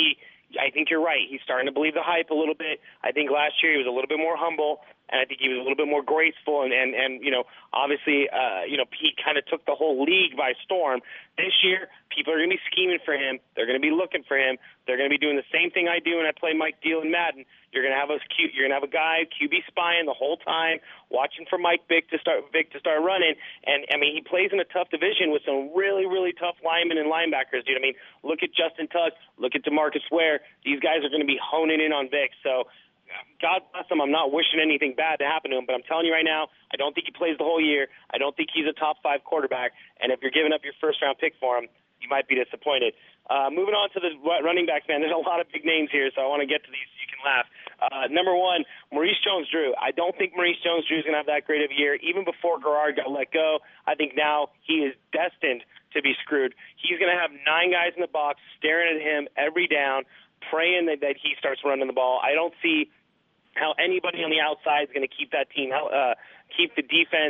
I think you're right. He's starting to believe the hype a little bit. I think last year he was a little bit more humble, and I think he was a little bit more graceful. And obviously, he kind of took the whole league by storm. This year, people are going to be scheming for him. They're going to be looking for him. They're going to be doing the same thing I do when I play Mike Deal in Madden. You're going to have a guy QB spying the whole time, watching for Vick to start running. And I mean, he plays in a tough division with some really, really tough linemen and linebackers, dude. I mean, look at Justin Tuck, look at DeMarcus Ware. These guys are going to be honing in on Vick. So God bless him. I'm not wishing anything bad to happen to him, but I'm telling you right now, I don't think he plays the whole year. I don't think he's a top 5 quarterback. And if you're giving up your first-round pick for him, you might be disappointed. Moving on to the running backs, man. There's a lot of big names here, so I want to get to these so you can laugh. Number 1, Maurice Jones-Drew. I don't think Maurice Jones-Drew is going to have that great of a year. Even before Garrard got let go, I think now he is destined to be screwed. He's going to have 9 guys in the box staring at him every down, praying that he starts running the ball. I don't see how anybody on the outside is going to keep that team, keep the defense,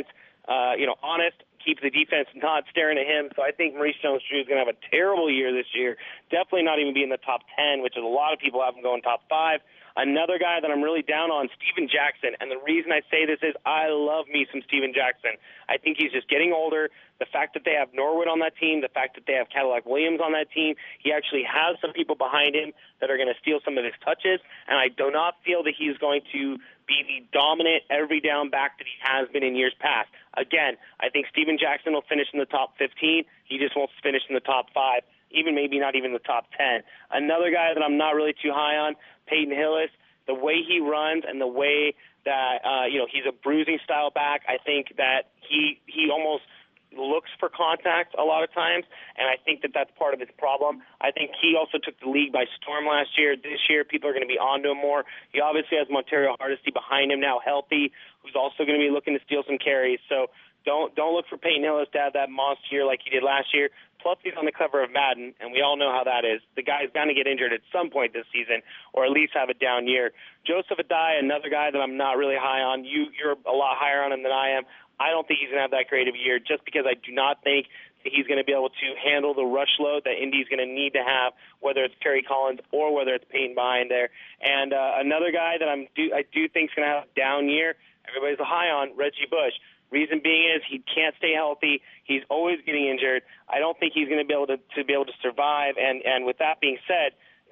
honest, keep the defense not staring at him. So I think Maurice Jones-Drew is going to have a terrible year this year. Definitely not even be in the top 10, which is a lot of people have him going top 5. Another guy that I'm really down on, Steven Jackson. And the reason I say this is I love me some Steven Jackson. I think he's just getting older. The fact that they have Norwood on that team, the fact that they have Cadillac Williams on that team, he actually has some people behind him that are going to steal some of his touches. And I do not feel that he's going to be the dominant every down back that he has been in years past. Again, I think Steven Jackson will finish in the top 15. He just won't finish in the top 5, even maybe not even the top 10. Another guy that I'm not really too high on, Peyton Hillis, the way he runs and the way that, he's a bruising style back, I think that he almost looks for contact a lot of times, and I think that that's part of his problem. I think he also took the league by storm last year. This year, people are going to be onto him more. He obviously has Montario Hardesty behind him now, healthy, who's also going to be looking to steal some carries. So don't look for Peyton Hillis to have that monster year like he did last year. Plus, he's on the cover of Madden, and we all know how that is. The guy's bound to get injured at some point this season, or at least have a down year. Joseph Adai, another guy that I'm not really high on. You're a lot higher on him than I am. I don't think he's going to have that great of a year just because I do not think that he's going to be able to handle the rush load that Indy's going to need to have, whether it's Kerry Collins or whether it's Peyton behind there. And another guy that I do think is going to have a down year, everybody's high on, Reggie Bush. Reason being is he can't stay healthy. He's always getting injured. I don't think he's going to be able to survive. And with that being said,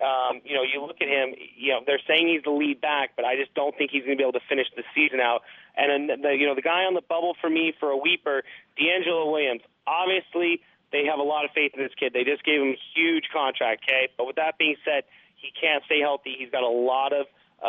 you look at him. They're saying he's the lead back, but I just don't think he's going to be able to finish the season out. And then the guy on the bubble for me for a weeper, D'Angelo Williams. Obviously, they have a lot of faith in this kid. They just gave him a huge contract. Okay, but with that being said, he can't stay healthy. He's got a lot of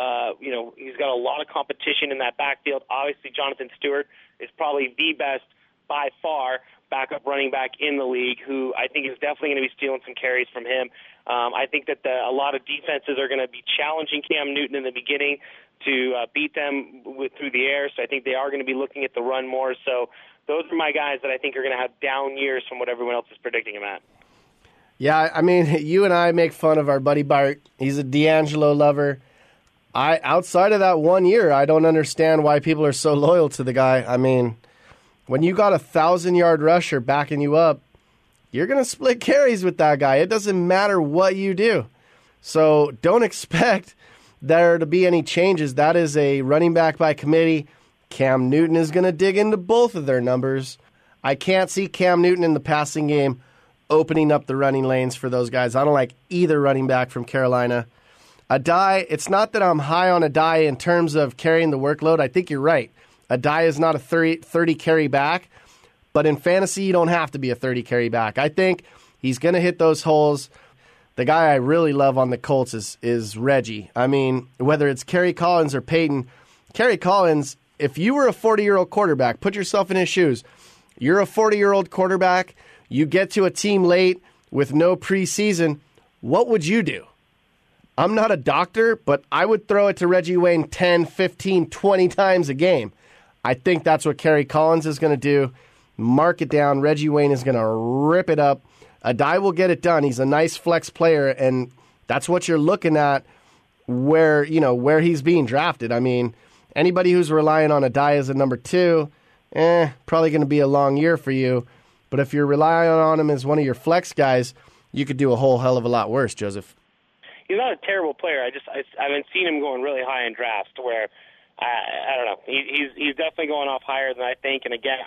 he's got a lot of competition in that backfield. Obviously, Jonathan Stewart is probably the best by far backup running back in the league, who I think is definitely going to be stealing some carries from him. I think that a lot of defenses are going to be challenging Cam Newton in the beginning to beat them through the air, so I think they are going to be looking at the run more. So those are my guys that I think are going to have down years from what everyone else is predicting him at. Yeah, I mean, you and I make fun of our buddy Bart. He's a D'Angelo lover. Outside of that 1 year, I don't understand why people are so loyal to the guy. I mean, when you got a 1,000-yard rusher backing you up, you're going to split carries with that guy. It doesn't matter what you do. So don't expect there to be any changes. That is a running back by committee. Cam Newton is going to dig into both of their numbers. I can't see Cam Newton in the passing game opening up the running lanes for those guys. I don't like either running back from Carolina. Adai, it's not that I'm high on Adai in terms of carrying the workload. I think you're right. Adai is not a 30 carry back, But in fantasy, you don't have to be a 30-carry back. I think he's going to hit those holes. The guy I really love on the Colts is Reggie. I mean, whether it's Kerry Collins or Peyton, Kerry Collins, if you were a 40-year-old quarterback, put yourself in his shoes. You're a 40-year-old quarterback. You get to a team late with no preseason. What would you do? I'm not a doctor, but I would throw it to Reggie Wayne 10, 15, 20 times a game. I think that's what Kerry Collins is going to do. Mark it down. Reggie Wayne is going to rip it up. Adai will get it done. He's a nice flex player, and that's what you're looking at where he's being drafted. I mean, anybody who's relying on Adai as a number 2, probably going to be a long year for you. But if you're relying on him as one of your flex guys, you could do a whole hell of a lot worse, Joseph. He's not a terrible player. I haven't seen him going really high in drafts to where I don't know. He's definitely going off higher than I think. And again,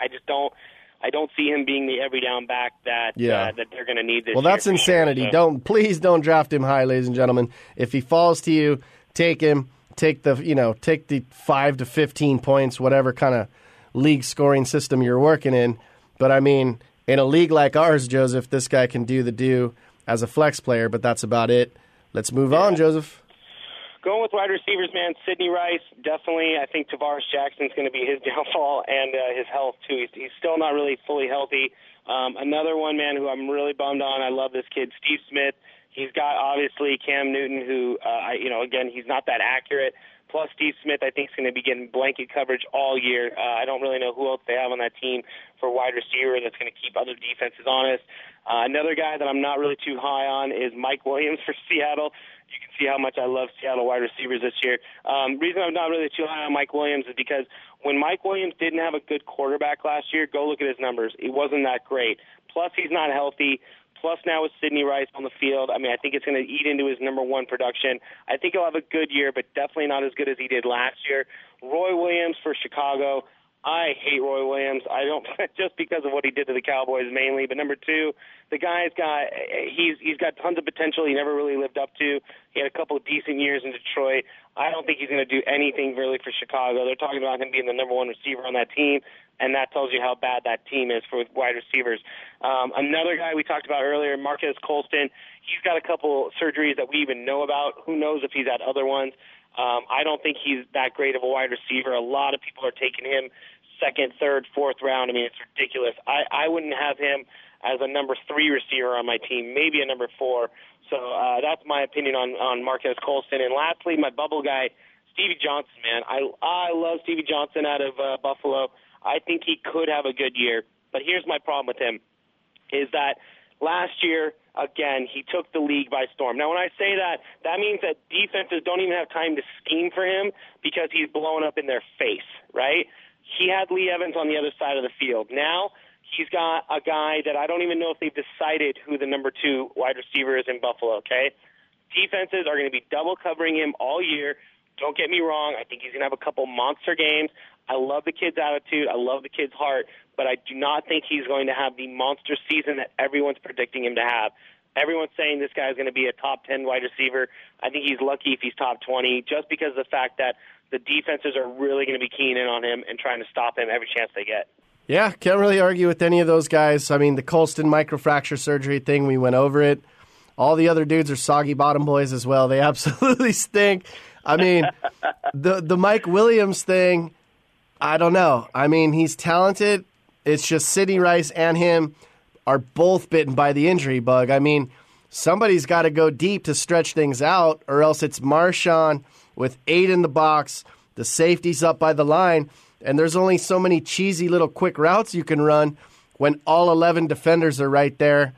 I don't see him being the every down back that they're going to need this year. Well, that's insanity. Sure, so. Please don't draft him high, ladies and gentlemen. If he falls to you, take him. Take the 5 to 15 points, whatever kind of league scoring system you're working in. But I mean, in a league like ours, Joseph, this guy can do as a flex player, but that's about it. Let's move on, Joseph. Going with wide receivers, man, Sidney Rice, definitely. I think Tavares Jackson's going to be his downfall and his health, too. He's still not really fully healthy. Another one, man, who I'm really bummed on, I love this kid, Steve Smith. He's got, obviously, Cam Newton, who, again, he's not that accurate. Plus, Steve Smith, I think, is going to be getting blanket coverage all year. I don't really know who else they have on that team for wide receiver that's going to keep other defenses honest. Another guy that I'm not really too high on is Mike Williams for Seattle. You can see how much I love Seattle wide receivers this year. Reason I'm not really too high on Mike Williams is because when Mike Williams didn't have a good quarterback last year, go look at his numbers. It wasn't that great. Plus, he's not healthy. Plus, now with Sidney Rice on the field, I mean, I think it's going to eat into his number 1 production. I think he'll have a good year, but definitely not as good as he did last year. Roy Williams for Chicago. I hate Roy Williams. I don't just because of what he did to the Cowboys mainly. But number 2, the guy's got he's got tons of potential. He never really lived up to. He had a couple of decent years in Detroit. I don't think he's going to do anything really for Chicago. They're talking about him being the number 1 receiver on that team, and that tells you how bad that team is for wide receivers. Another guy we talked about earlier, Marquez Colston. He's got a couple surgeries that we even know about. Who knows if he's had other ones? I don't think he's that great of a wide receiver. A lot of people are taking him 2nd, 3rd, 4th round. I mean, it's ridiculous. I wouldn't have him as a number 3 receiver on my team, maybe a number 4. So that's my opinion on Marquez Colston. And lastly, my bubble guy, Stevie Johnson, man. I love Stevie Johnson out of Buffalo. I think he could have a good year. But here's my problem with him, is that last year, again, he took the league by storm. Now, when I say that, that means that defenses don't even have time to scheme for him because he's blown up in their face, right? He had Lee Evans on the other side of the field. Now he's got a guy that I don't even know if they've decided who the number 2 wide receiver is in Buffalo, okay? Defenses are going to be double covering him all year. Don't get me wrong. I think he's going to have a couple monster games. I love the kid's attitude. I love the kid's heart. But I do not think he's going to have the monster season that everyone's predicting him to have. Everyone's saying this guy is going to be a top 10 wide receiver. I think he's lucky if he's top 20 just because of the fact that the defenses are really going to be keying in on him and trying to stop him every chance they get. Yeah, can't really argue with any of those guys. I mean, the Colston microfracture surgery thing, we went over it. All the other dudes are soggy bottom boys as well. They absolutely stink. I mean, the Mike Williams thing, I don't know. I mean, he's talented. It's just Sidney Rice and him are both bitten by the injury bug. I mean, somebody's got to go deep to stretch things out, or else it's Marshawn with 8 in the box, the safety's up by the line, and there's only so many cheesy little quick routes you can run when all 11 defenders are right there.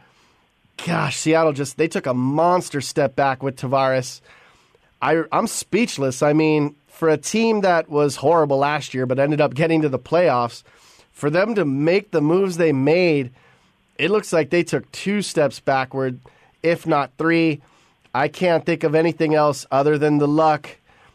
Gosh, Seattle they took a monster step back with Tavares. I'm speechless. I mean, for a team that was horrible last year but ended up getting to the playoffs, for them to make the moves they made, it looks like they took 2 steps backward, if not 3. I can't think of anything else other than the luck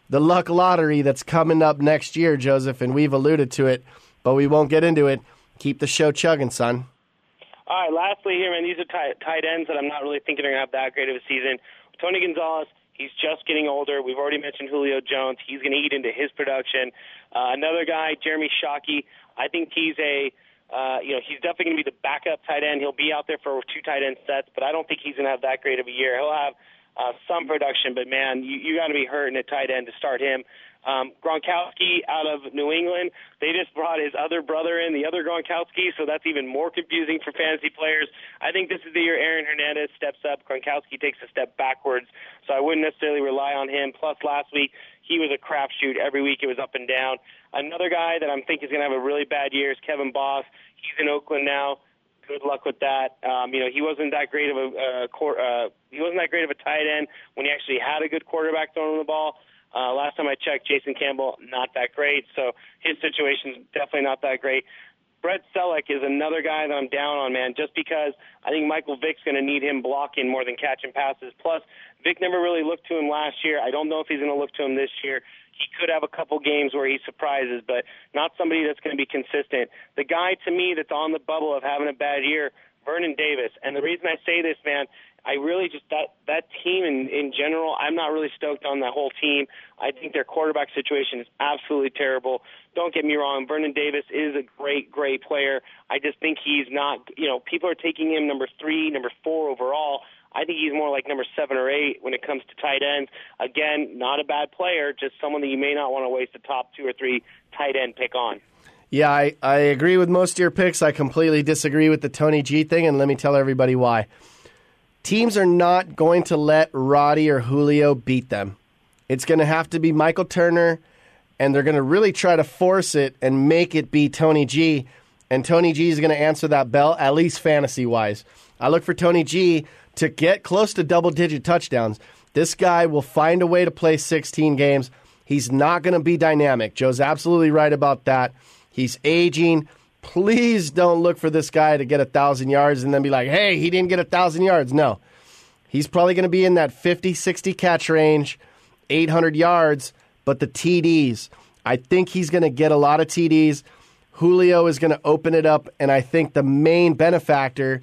lottery that's coming up next year, Joseph, and we've alluded to it, but we won't get into it. Keep the show chugging, son. All right, lastly here, man, these are tight ends that I'm not really thinking are going to have that great of a season. Tony Gonzalez, he's just getting older. We've already mentioned Julio Jones. He's going to eat into his production. Another guy, Jeremy Shockey, I think he's a He's definitely going to be the backup tight end. He'll be out there for 2 tight end sets, but I don't think he's going to have that great of a year. He'll have some production, but, man, you got to be hurting at tight end to start him. Gronkowski out of New England, they just brought his other brother in, the other Gronkowski, so that's even more confusing for fantasy players. I think this is the year Aaron Hernandez steps up. Gronkowski takes a step backwards, so I wouldn't necessarily rely on him. Plus, last week, he was a crapshoot. Every week it was up and down. Another guy that I'm thinking is going to have a really bad year is Kevin Boss. He's in Oakland now. Good luck with that. He wasn't that great of a tight end when he actually had a good quarterback throwing him the ball. Last time I checked, Jason Campbell, not that great, so his situation's definitely not that great. Brett Selleck is another guy that I'm down on, man, just because I think Michael Vick's going to need him blocking more than catching passes. Plus, Vick never really looked to him last year. I don't know if he's going to look to him this year. He could have a couple games where he surprises, but not somebody that's going to be consistent. The guy, to me, that's on the bubble of having a bad year, Vernon Davis. And the reason I say this, man, I really just that team in general, I'm not really stoked on that whole team. I think their quarterback situation is absolutely terrible. Don't get me wrong, Vernon Davis is a great, great player. I just think he's not, people are taking him number 3, number 4 overall. I think he's more like number 7 or 8 when it comes to tight ends. Again, not a bad player, just someone that you may not want to waste a top 2 or 3 tight end pick on. Yeah, I agree with most of your picks. I completely disagree with the Tony G thing, and let me tell everybody why. Teams are not going to let Roddy or Julio beat them. It's going to have to be Michael Turner, and they're going to really try to force it and make it be Tony G, and Tony G is going to answer that bell, at least fantasy-wise. I look for Tony G to get close to double-digit touchdowns. This guy will find a way to play 16 games. He's not going to be dynamic. Joe's absolutely right about that. He's aging. Please don't look for this guy to get 1,000 yards and then be like, hey, he didn't get 1,000 yards. No. He's probably going to be in that 50, 60 catch range, 800 yards, but the TDs, I think he's going to get a lot of TDs. Julio is going to open it up, and I think the main benefactor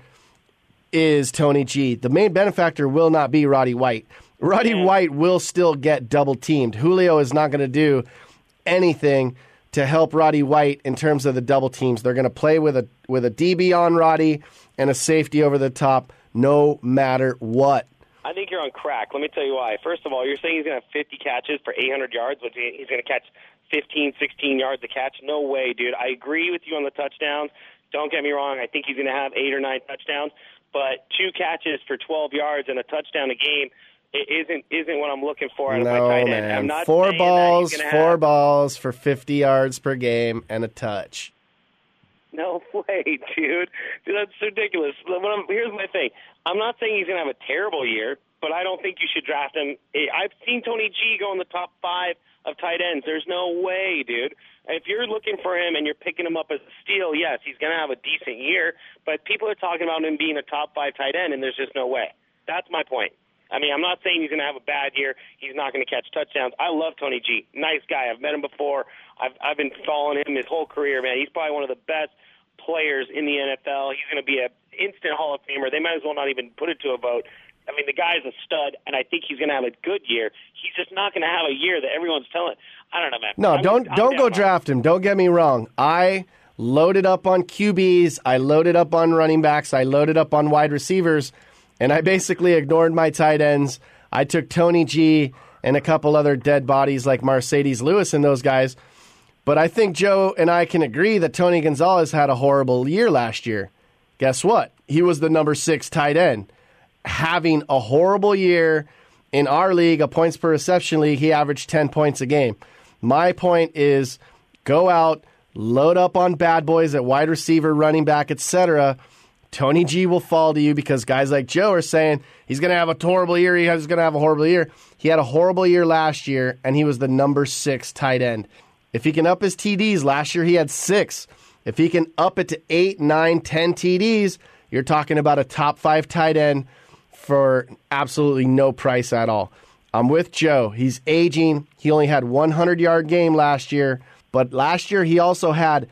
is Tony G. The main benefactor will not be Roddy White. Roddy White will still get double-teamed. Julio is not going to do anything to help Roddy White in terms of the double teams. They're going to play with a DB on Roddy and a safety over the top no matter what. I think you're on crack. Let me tell you why. First of all, you're saying he's going to have 50 catches for 800 yards, but he's going to catch 15, 16 yards a catch? No way, dude. I agree with you on the touchdowns. Don't get me wrong. I think he's going to have 8 or 9 touchdowns, but 2 catches for 12 yards and a touchdown a game isn't what I'm looking for out of my tight end. I'm not 4 balls for 50 yards per game and a touch. No way, dude. That's ridiculous. Here's my thing. I'm not saying he's going to have a terrible year, but I don't think you should draft him. I've seen Tony G go in the top 5 of tight ends. There's no way, dude. If you're looking for him and you're picking him up as a steal, yes, he's going to have a decent year, but people are talking about him being a top 5 tight end, and there's just no way. That's my point. I mean, I'm not saying he's going to have a bad year. He's not going to catch touchdowns. I love Tony G. Nice guy. I've met him before. I've been following him his whole career, man. He's probably one of the best players in the NFL. He's going to be an instant Hall of Famer. They might as well not even put it to a vote. I mean, the guy's a stud, and I think he's going to have a good year. He's just not going to have a year that everyone's telling. I don't know, man. No, don't go draft him. Don't get me wrong. I loaded up on QBs. I loaded up on running backs. I loaded up on wide receivers. And I basically ignored my tight ends. I took Tony G and a couple other dead bodies like Mercedes Lewis and those guys. But I think Joe and I can agree that Tony Gonzalez had a horrible year last year. Guess what? He was the number 6 tight end. Having a horrible year in our league, a points per reception league, he averaged 10 points a game. My point is go out, load up on bad boys at wide receiver, running back, etc. Tony G will fall to you because guys like Joe are saying he's going to have a horrible year. He's going to have a horrible year. He had a horrible year last year, and he was the number 6 tight end. If he can up his TDs, last year he had 6. If he can up it to 8, 9, 10 TDs, you're talking about a top 5 tight end for absolutely no price at all. I'm with Joe. He's aging. He only had 100-yard game last year, but last year he also had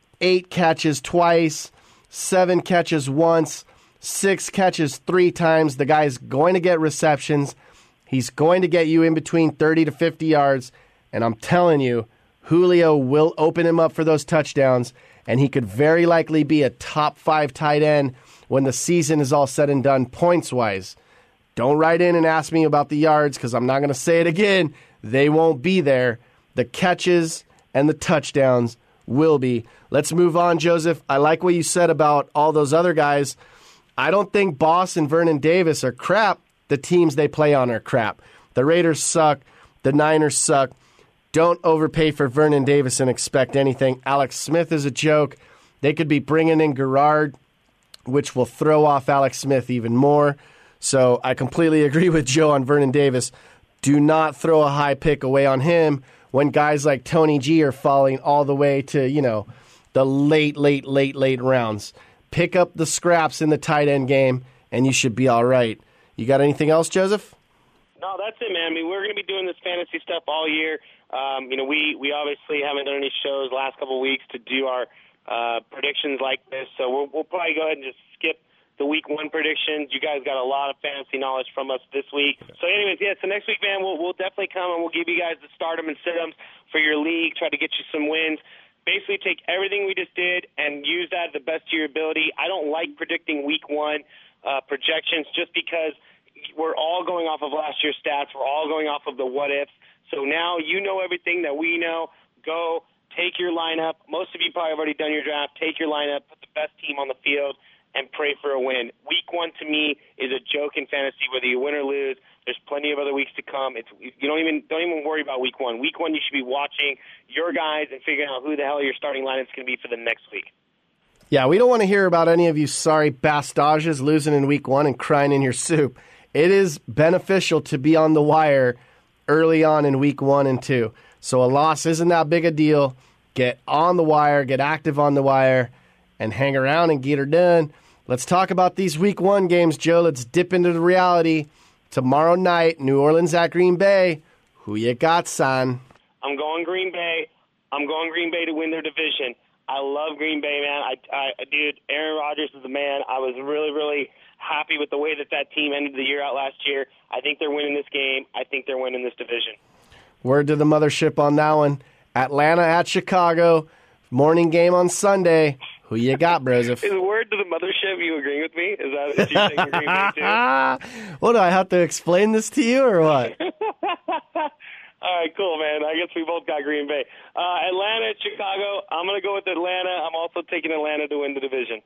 8 catches twice, 7 catches once, 6 catches 3 times. The guy's going to get receptions. He's going to get you in between 30 to 50 yards, and I'm telling you, Julio will open him up for those touchdowns, and he could very likely be a top 5 tight end when the season is all said and done points-wise. Don't write in and ask me about the yards because I'm not going to say it again. They won't be there. The catches and the touchdowns will be. Let's move on, Joseph. I like what you said about all those other guys. I don't think Boss and Vernon Davis are crap. The teams they play on are crap. The Raiders suck. The Niners suck. Don't overpay for Vernon Davis and expect anything. Alex Smith is a joke. They could be bringing in Garrard, which will throw off Alex Smith even more. So I completely agree with Joe on Vernon Davis. Do not throw a high pick away on him when guys like Tony G are falling all the way to, the late rounds. Pick up the scraps in the tight end game, and you should be all right. You got anything else, Joseph? No, that's it, man. I mean, we're going to be doing this fantasy stuff all year. We obviously haven't done any shows the last couple of weeks to do our predictions like this, so we'll probably go ahead and just skip the week 1 predictions. You guys got a lot of fantasy knowledge from us this week. So anyways, so next week, man, we'll definitely come and we'll give you guys the stardom and sit-ems for your league, try to get you some wins. Basically take everything we just did and use that to the best of your ability. I don't like predicting week 1 projections just because we're all going off of last year's stats. We're all going off of the what-ifs. So now you know everything that we know. Go take your lineup. Most of you probably have already done your draft. Take your lineup, put the best team on the field, and pray for a win. Week 1 to me is a joke in fantasy, whether you win or lose. There's plenty of other weeks to come. You don't even worry about week 1. Week 1, you should be watching your guys and figuring out who the hell your starting lineup's going to be for the next week. Yeah, we don't want to hear about any of you sorry bastages losing in week 1 and crying in your soup. It is beneficial to be on the wire early on in week 1 and 2. So a loss isn't that big a deal. Get on the wire, get active on the wire, and hang around and get her done. Let's talk about these week 1 games, Joe. Let's dip into the reality. Tomorrow night, New Orleans at Green Bay. Who you got, son? I'm going Green Bay. I'm going Green Bay to win their division. I love Green Bay, man. Dude, Aaron Rodgers is the man. I was really, really happy with the way that team ended the year out last year. I think they're winning this game. I think they're winning this division. Word to the mothership on that one. Atlanta at Chicago. Morning game on Sunday. Who you got, Broseph? Is word to the mothership you agreeing with me? Is you saying Green Bay too? What, do I have to explain this to you or what? All right, cool, man. I guess we both got Green Bay. Atlanta at Chicago. I'm going to go with Atlanta. I'm also taking Atlanta to win the division.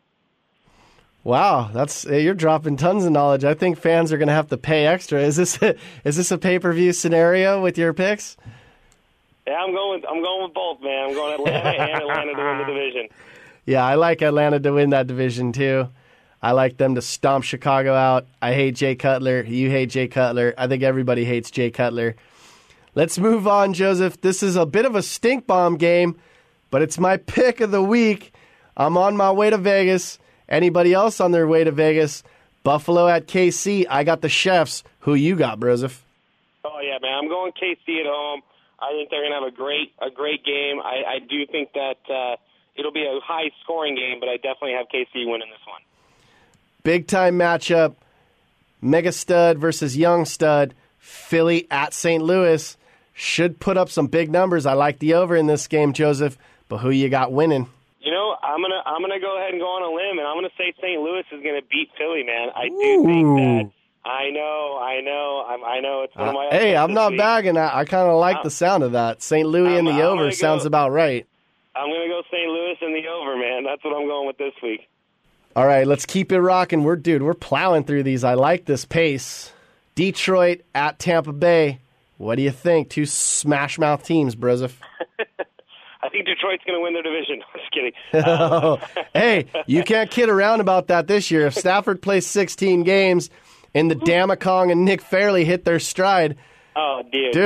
Wow, you're dropping tons of knowledge. I think fans are going to have to pay extra. Is this a pay-per-view scenario with your picks? Yeah, I'm going with both, man. I'm going Atlanta and Atlanta to win the division. Yeah, I like Atlanta to win that division too. I like them to stomp Chicago out. I hate Jay Cutler. You hate Jay Cutler. I think everybody hates Jay Cutler. Let's move on, Joseph. This is a bit of a stink bomb game, but it's my pick of the week. I'm on my way to Vegas. Anybody else on their way to Vegas? Buffalo at KC. I got the Chefs. Who you got, Broseph? Oh, yeah, man. I'm going KC at home. I think they're going to have a great game. I do think that it'll be a high-scoring game, but I definitely have KC winning this one. Big-time matchup. Mega stud versus young stud. Philly at St. Louis. Should put up some big numbers. I like the over in this game, Joseph. But who you got winning? You know, I'm gonna go ahead and go on a limb, and I'm gonna say St. Louis is gonna beat Philly, man. I do think that. I know. It's one of my. Hey, I'm not bagging that. I kind of like the sound of that. St. Louis in the over sounds about right. I'm gonna go St. Louis in the over, man. That's what I'm going with this week. All right, let's keep it rocking. We're plowing through these. I like this pace. Detroit at Tampa Bay. What do you think? 2 smash mouth teams, Broseph. I think Detroit's going to win their division. I'm just kidding. Hey, you can't kid around about that this year. If Stafford plays 16 games and the Damacong and Nick Fairley hit their stride. Oh, dude.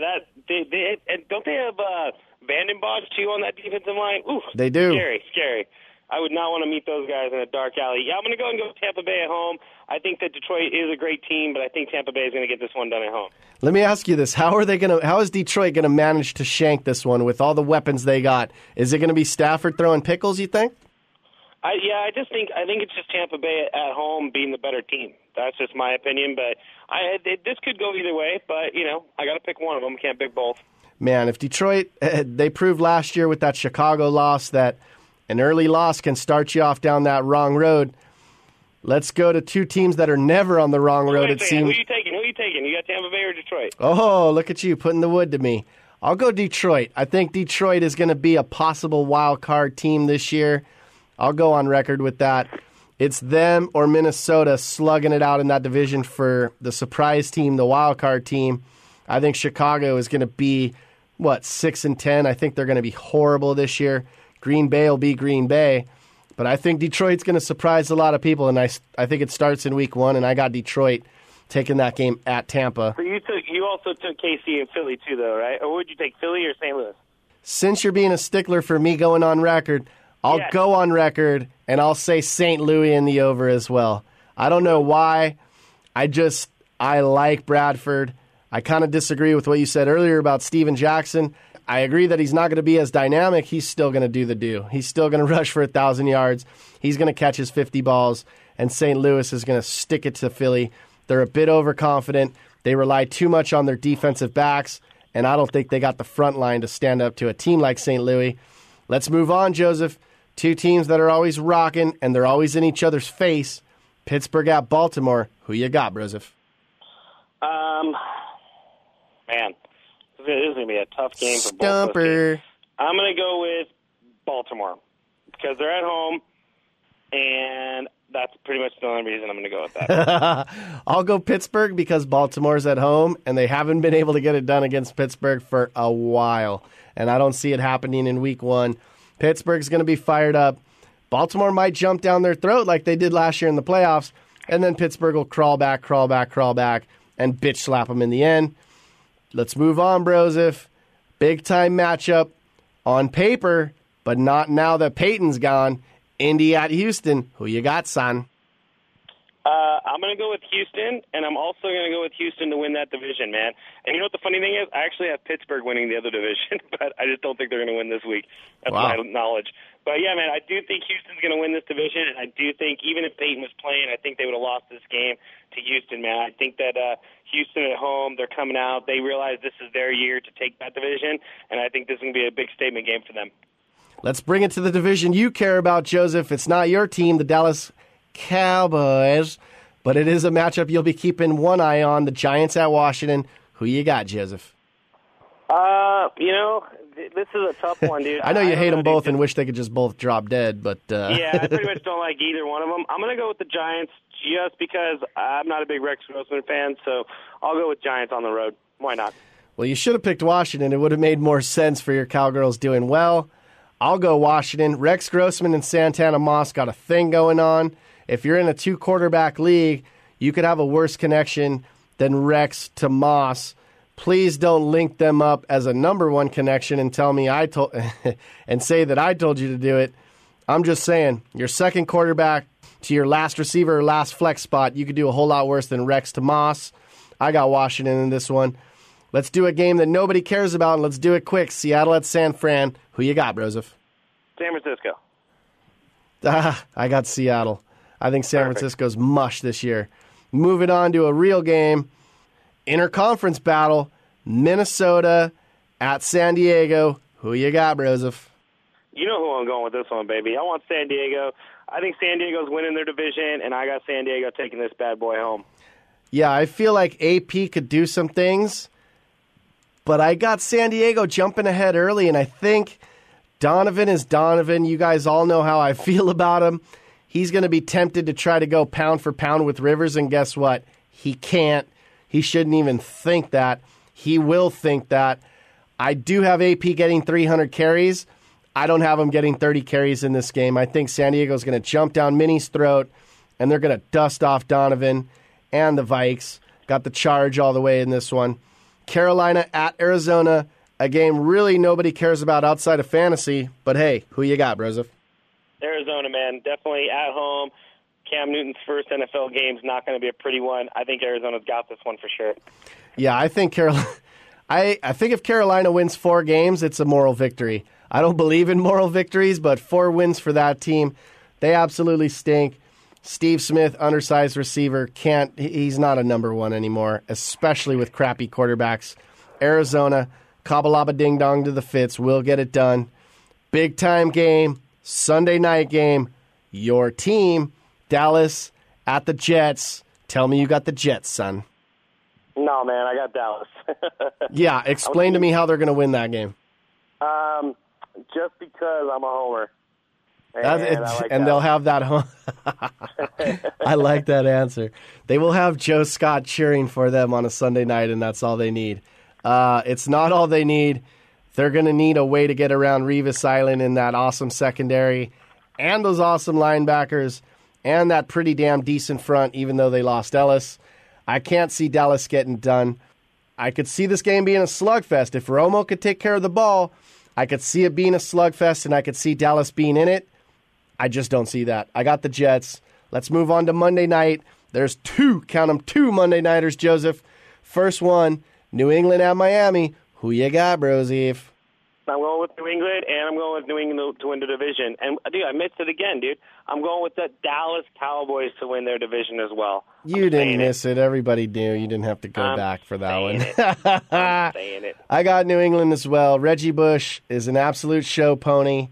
And don't they have Vanden Bosch, too, on that defensive line? Ooh, they do. Scary. I would not want to meet those guys in a dark alley. Yeah, I'm going to go and go with Tampa Bay at home. I think that Detroit is a great team, but I think Tampa Bay is going to get this one done at home. Let me ask you this. How is Detroit going to manage to shank this one with all the weapons they got? Is it going to be Stafford throwing pickles, you think? I think it's just Tampa Bay at home being the better team. That's just my opinion, but this could go either way, but, I got to pick one of them. Can't pick both. Man, if Detroit, they proved last year with that Chicago loss that An early loss can start you off down that wrong road. Let's go to two teams that are never on the wrong road, it seems. Who are you taking? You got Tampa Bay or Detroit? Oh, look at you putting the wood to me. I'll go Detroit. I think Detroit is going to be a possible wild card team this year. I'll go on record with that. It's them or Minnesota slugging it out in that division for the surprise team, the wild card team. I think Chicago is going to be, 6-10? I think they're going to be horrible this year. Green Bay will be Green Bay. But I think Detroit's going to surprise a lot of people, and I think it starts in week 1, and I got Detroit taking that game at Tampa. So you also took KC and Philly too, though, right? Or would you take Philly or St. Louis? Since you're being a stickler for me going on record, I'll go on record, and I'll say St. Louis in the over as well. I don't know why. I like Bradford. I kind of disagree with what you said earlier about Steven Jackson. I agree that he's not going to be as dynamic. He's still going to do the do. He's still going to rush for 1,000 yards. He's going to catch his 50 balls, and St. Louis is going to stick it to Philly. They're a bit overconfident. They rely too much on their defensive backs, and I don't think they got the front line to stand up to a team like St. Louis. Let's move on, Joseph. Two teams that are always rocking, and they're always in each other's face. Pittsburgh at Baltimore. Who you got, Broseph? Man, this is going to be a tough game for both Stumper. I'm going to go with Baltimore because they're at home, and that's pretty much the only reason I'm going to go with that. I'll go Pittsburgh because Baltimore's at home, and they haven't been able to get it done against Pittsburgh for a while, and I don't see it happening in week 1. Pittsburgh's going to be fired up. Baltimore might jump down their throat like they did last year in the playoffs, and then Pittsburgh will crawl back, and bitch slap them in the end. Let's move on, Broseph. Big-time matchup on paper, but not now that Peyton's gone. Indy at Houston. Who you got, son? I'm going to go with Houston, and I'm also going to go with Houston to win that division, man. And you know what the funny thing is? I actually have Pittsburgh winning the other division, but I just don't think they're going to win this week. That's my knowledge. But, yeah, man, I do think Houston's going to win this division, and I do think even if Peyton was playing, I think they would have lost this game to Houston, man. I think that Houston at home, they're coming out. They realize this is their year to take that division, and I think this is going to be a big statement game for them. Let's bring it to the division you care about, Joseph. It's not your team, the Dallas Cowboys, but it is a matchup you'll be keeping one eye on, the Giants at Washington. Who you got, Joseph? This is a tough one, dude. I know you hate them both and wish they could just both drop dead, but... Yeah, I pretty much don't like either one of them. I'm going to go with the Giants just because I'm not a big Rex Grossman fan, so I'll go with Giants on the road. Why not? Well, you should have picked Washington. It would have made more sense for your Cowgirls doing well. I'll go Washington. Rex Grossman and Santana Moss got a thing going on. If you're in a 2-quarterback league, you could have a worse connection than Rex to Moss. Please don't link them up as a number one connection and tell me and say that I told you to do it. I'm just saying, your second quarterback to your last receiver or last flex spot, you could do a whole lot worse than Rex to Moss. I got Washington in this one. Let's do a game that nobody cares about, and let's do it quick. Seattle at San Fran. Who you got, Broseph? San Francisco. I got Seattle. I think San Francisco's mush this year. Moving on to a real game. Interconference battle. Minnesota at San Diego. Who you got, Broseph? You know who I'm going with this one, baby. I want San Diego. I think San Diego's winning their division, and I got San Diego taking this bad boy home. Yeah, I feel like AP could do some things, but I got San Diego jumping ahead early, and I think Donovan is Donovan. You guys all know how I feel about him. He's going to be tempted to try to go pound for pound with Rivers, and guess what? He can't. He shouldn't even think that. He will think that. I do have AP getting 300 carries. I don't have him getting 30 carries in this game. I think San Diego's going to jump down Minnie's throat, and they're going to dust off Donovan and the Vikes. Got the charge all the way in this one. Carolina at Arizona, a game really nobody cares about outside of fantasy. But hey, who you got, Broseph? Arizona, man. Definitely at home. Cam Newton's first NFL game's not going to be a pretty one. I think Arizona's got this one for sure. Yeah, I think I think if Carolina wins 4 games, it's a moral victory. I don't believe in moral victories, but 4 wins for that team. They absolutely stink. Steve Smith, undersized receiver, he's not a number one anymore, especially with crappy quarterbacks. Arizona, Kabalaba ding dong to the Fitz, will get it done. Big time game Sunday night game, your team, Dallas at the Jets. Tell me you got the Jets, son. No, man, I got Dallas. Yeah, explain to me how they're going to win that game. Just because I'm a homer. And they'll have that home. I like that answer. They will have Joe Scott cheering for them on a Sunday night, and that's all they need. It's not all they need. They're going to need a way to get around Revis Island in that awesome secondary and those awesome linebackers and that pretty damn decent front, even though they lost Ellis. I can't see Dallas getting done. I could see this game being a slugfest. If Romo could take care of the ball, I could see it being a slugfest, and I could see Dallas being in it. I just don't see that. I got the Jets. Let's move on to Monday night. There's two Monday Nighters, Joseph. First one, New England at Miami. Who you got, Broseph? I'm going with New England, and I'm going with New England to win the division. And, dude, I missed it again, dude. I'm going with the Dallas Cowboys to win their division as well. You didn't miss it. Everybody knew. You didn't have to go back for that one. I'm saying it. I got New England as well. Reggie Bush is an absolute show pony.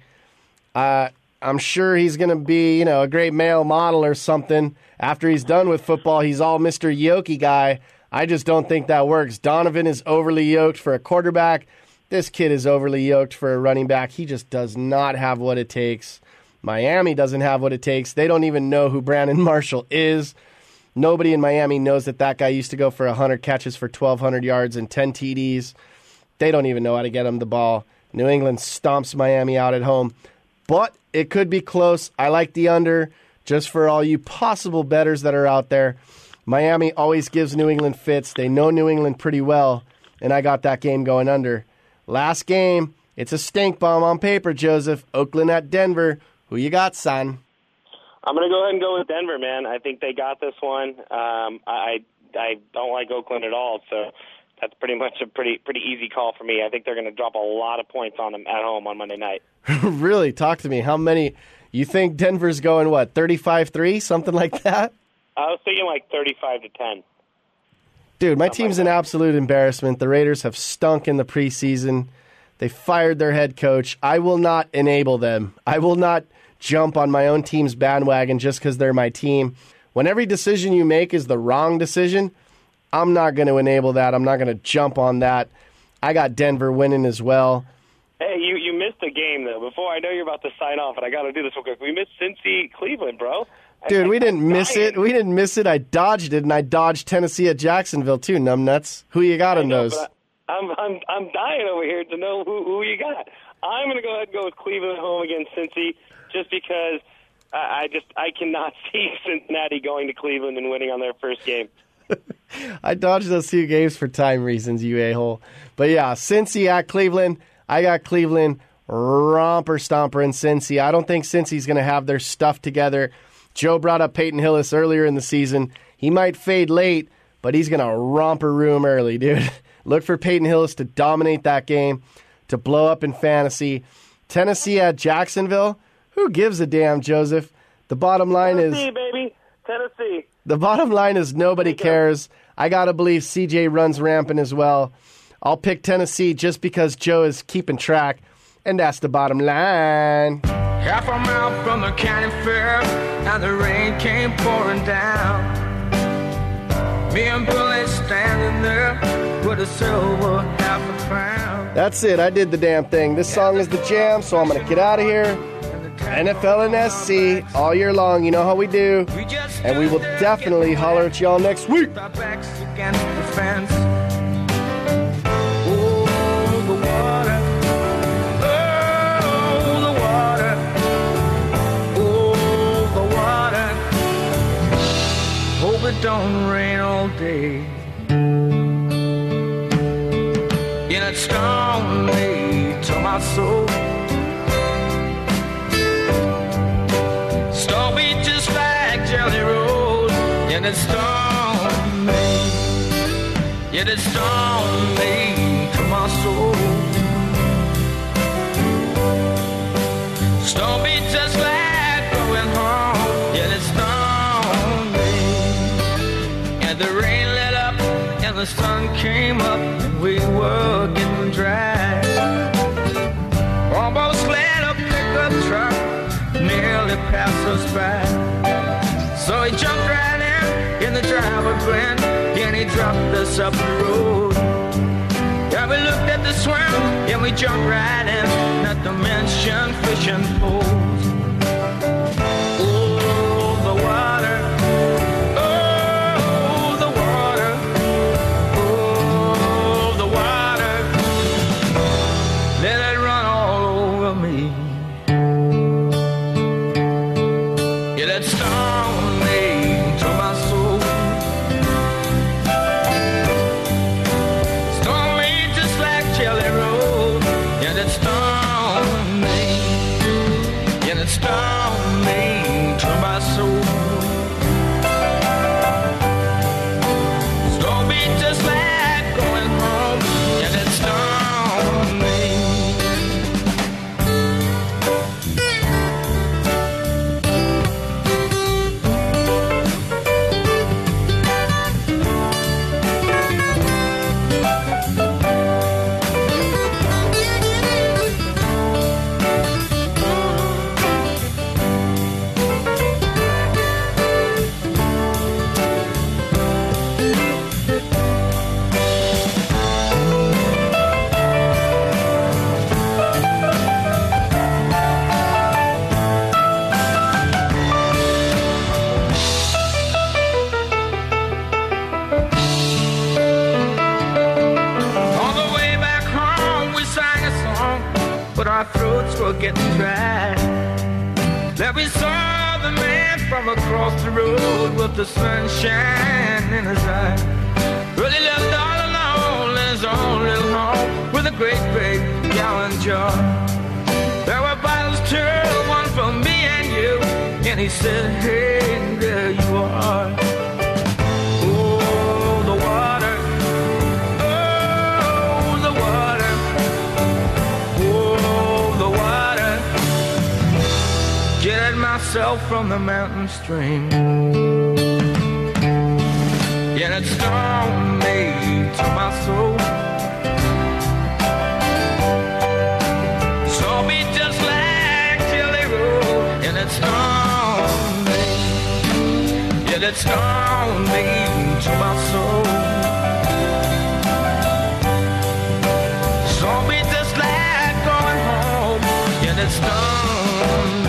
I'm sure he's going to be, a great male model or something. After he's done with football, he's all Mr. Yoki guy. I just don't think that works. Donovan is overly yoked for a quarterback. This kid is overly yoked for a running back. He just does not have what it takes. Miami doesn't have what it takes. They don't even know who Brandon Marshall is. Nobody in Miami knows that guy used to go for 100 catches for 1,200 yards and 10 TDs. They don't even know how to get him the ball. New England stomps Miami out at home. But it could be close. I like the under just for all you possible bettors that are out there. Miami always gives New England fits. They know New England pretty well, and I got that game going under. Last game, it's a stink bomb on paper, Joseph. Oakland at Denver. Who you got, son? I'm going to go ahead and go with Denver, man. I think they got this one. I don't like Oakland at all, so that's pretty much a pretty easy call for me. I think they're going to drop a lot of points on them at home on Monday night. Really? Talk to me. How many? You think Denver's going, 35-3, something like that? I was thinking like 35-10. Dude, my team's an absolute embarrassment. The Raiders have stunk in the preseason. They fired their head coach. I will not enable them. I will not jump on my own team's bandwagon just because they're my team. When every decision you make is the wrong decision, I'm not going to enable that. I'm not going to jump on that. I got Denver winning as well. Hey, you missed a game, though. Before I know you're about to sign off, and I got to do this real quick. We missed Cincy Cleveland, bro. Dude, we didn't miss it. We didn't miss it. I dodged it, and I dodged Tennessee at Jacksonville, too, numbnuts. Who you got in those? I'm dying over here to know who you got. I'm going to go ahead and go with Cleveland home against Cincy just because I cannot see Cincinnati going to Cleveland and winning on their first game. I dodged those two games for time reasons, you a-hole. But yeah, Cincy at Cleveland. I got Cleveland romper stomper in Cincy. I don't think Cincy's going to have their stuff together. Joe brought up Peyton Hillis earlier in the season. He might fade late, but he's going to romper room early, dude. Look for Peyton Hillis to dominate that game, to blow up in fantasy. Tennessee at Jacksonville. Who gives a damn, Joseph? The bottom line Tennessee, baby. Tennessee. The bottom line is nobody cares. I got to believe CJ runs rampant as well. I'll pick Tennessee just because Joe is keeping track, and that's the bottom line. Half a mile from the county fair, and the rain came pouring down. Me and Billy standing there with a silver half a pound. That's it. I did the damn thing. This song is the jam, so I'm going to get out of here. NFL and SC all year long. You know how we do. And we will definitely holler at y'all next week. Our backs against the fence. Oh, the water. Oh, the water. Oh, the water. Hope it don't rain all day. And it's stormy to my soul. Stormy just like Jelly Roll. And it's stormy. Yet it's stormy to my soul. Stormy just like going home. Yet it's stormy. And the rain let up and the sun came up and we were getting dry. Almost let a pickup truck So he jumped right in the driver grin, and he dropped us up the road. Yeah, we looked at the swim, and we jumped right in, not to mention fishing poles. Oh, the water, oh, the water, oh, the water, let it run all over me. Yeah, that storm me to my soul. Storm me just like Jelly Roll. Yeah, that storm me. Yeah, that storm me to my soul. Storm me just like going home. Yeah, that storm me. On the way back home, we sang a song, but our throats were getting dry. Then we saw the man from across the road with the sunshine in his eye. Really lived all alone in his own little home with a great big gallon jar. There were bottles too, one for me and you, and he said, hey, there you are. Oh, the water. Oh, the water. Oh, the water. Get myself from the mountain stream. Yeah, it stormed me to my soul. Saw me just like Jelly Roll. And it stormed me. Yeah, it stormed me to my soul. Saw me just like going home. Yeah, it stormed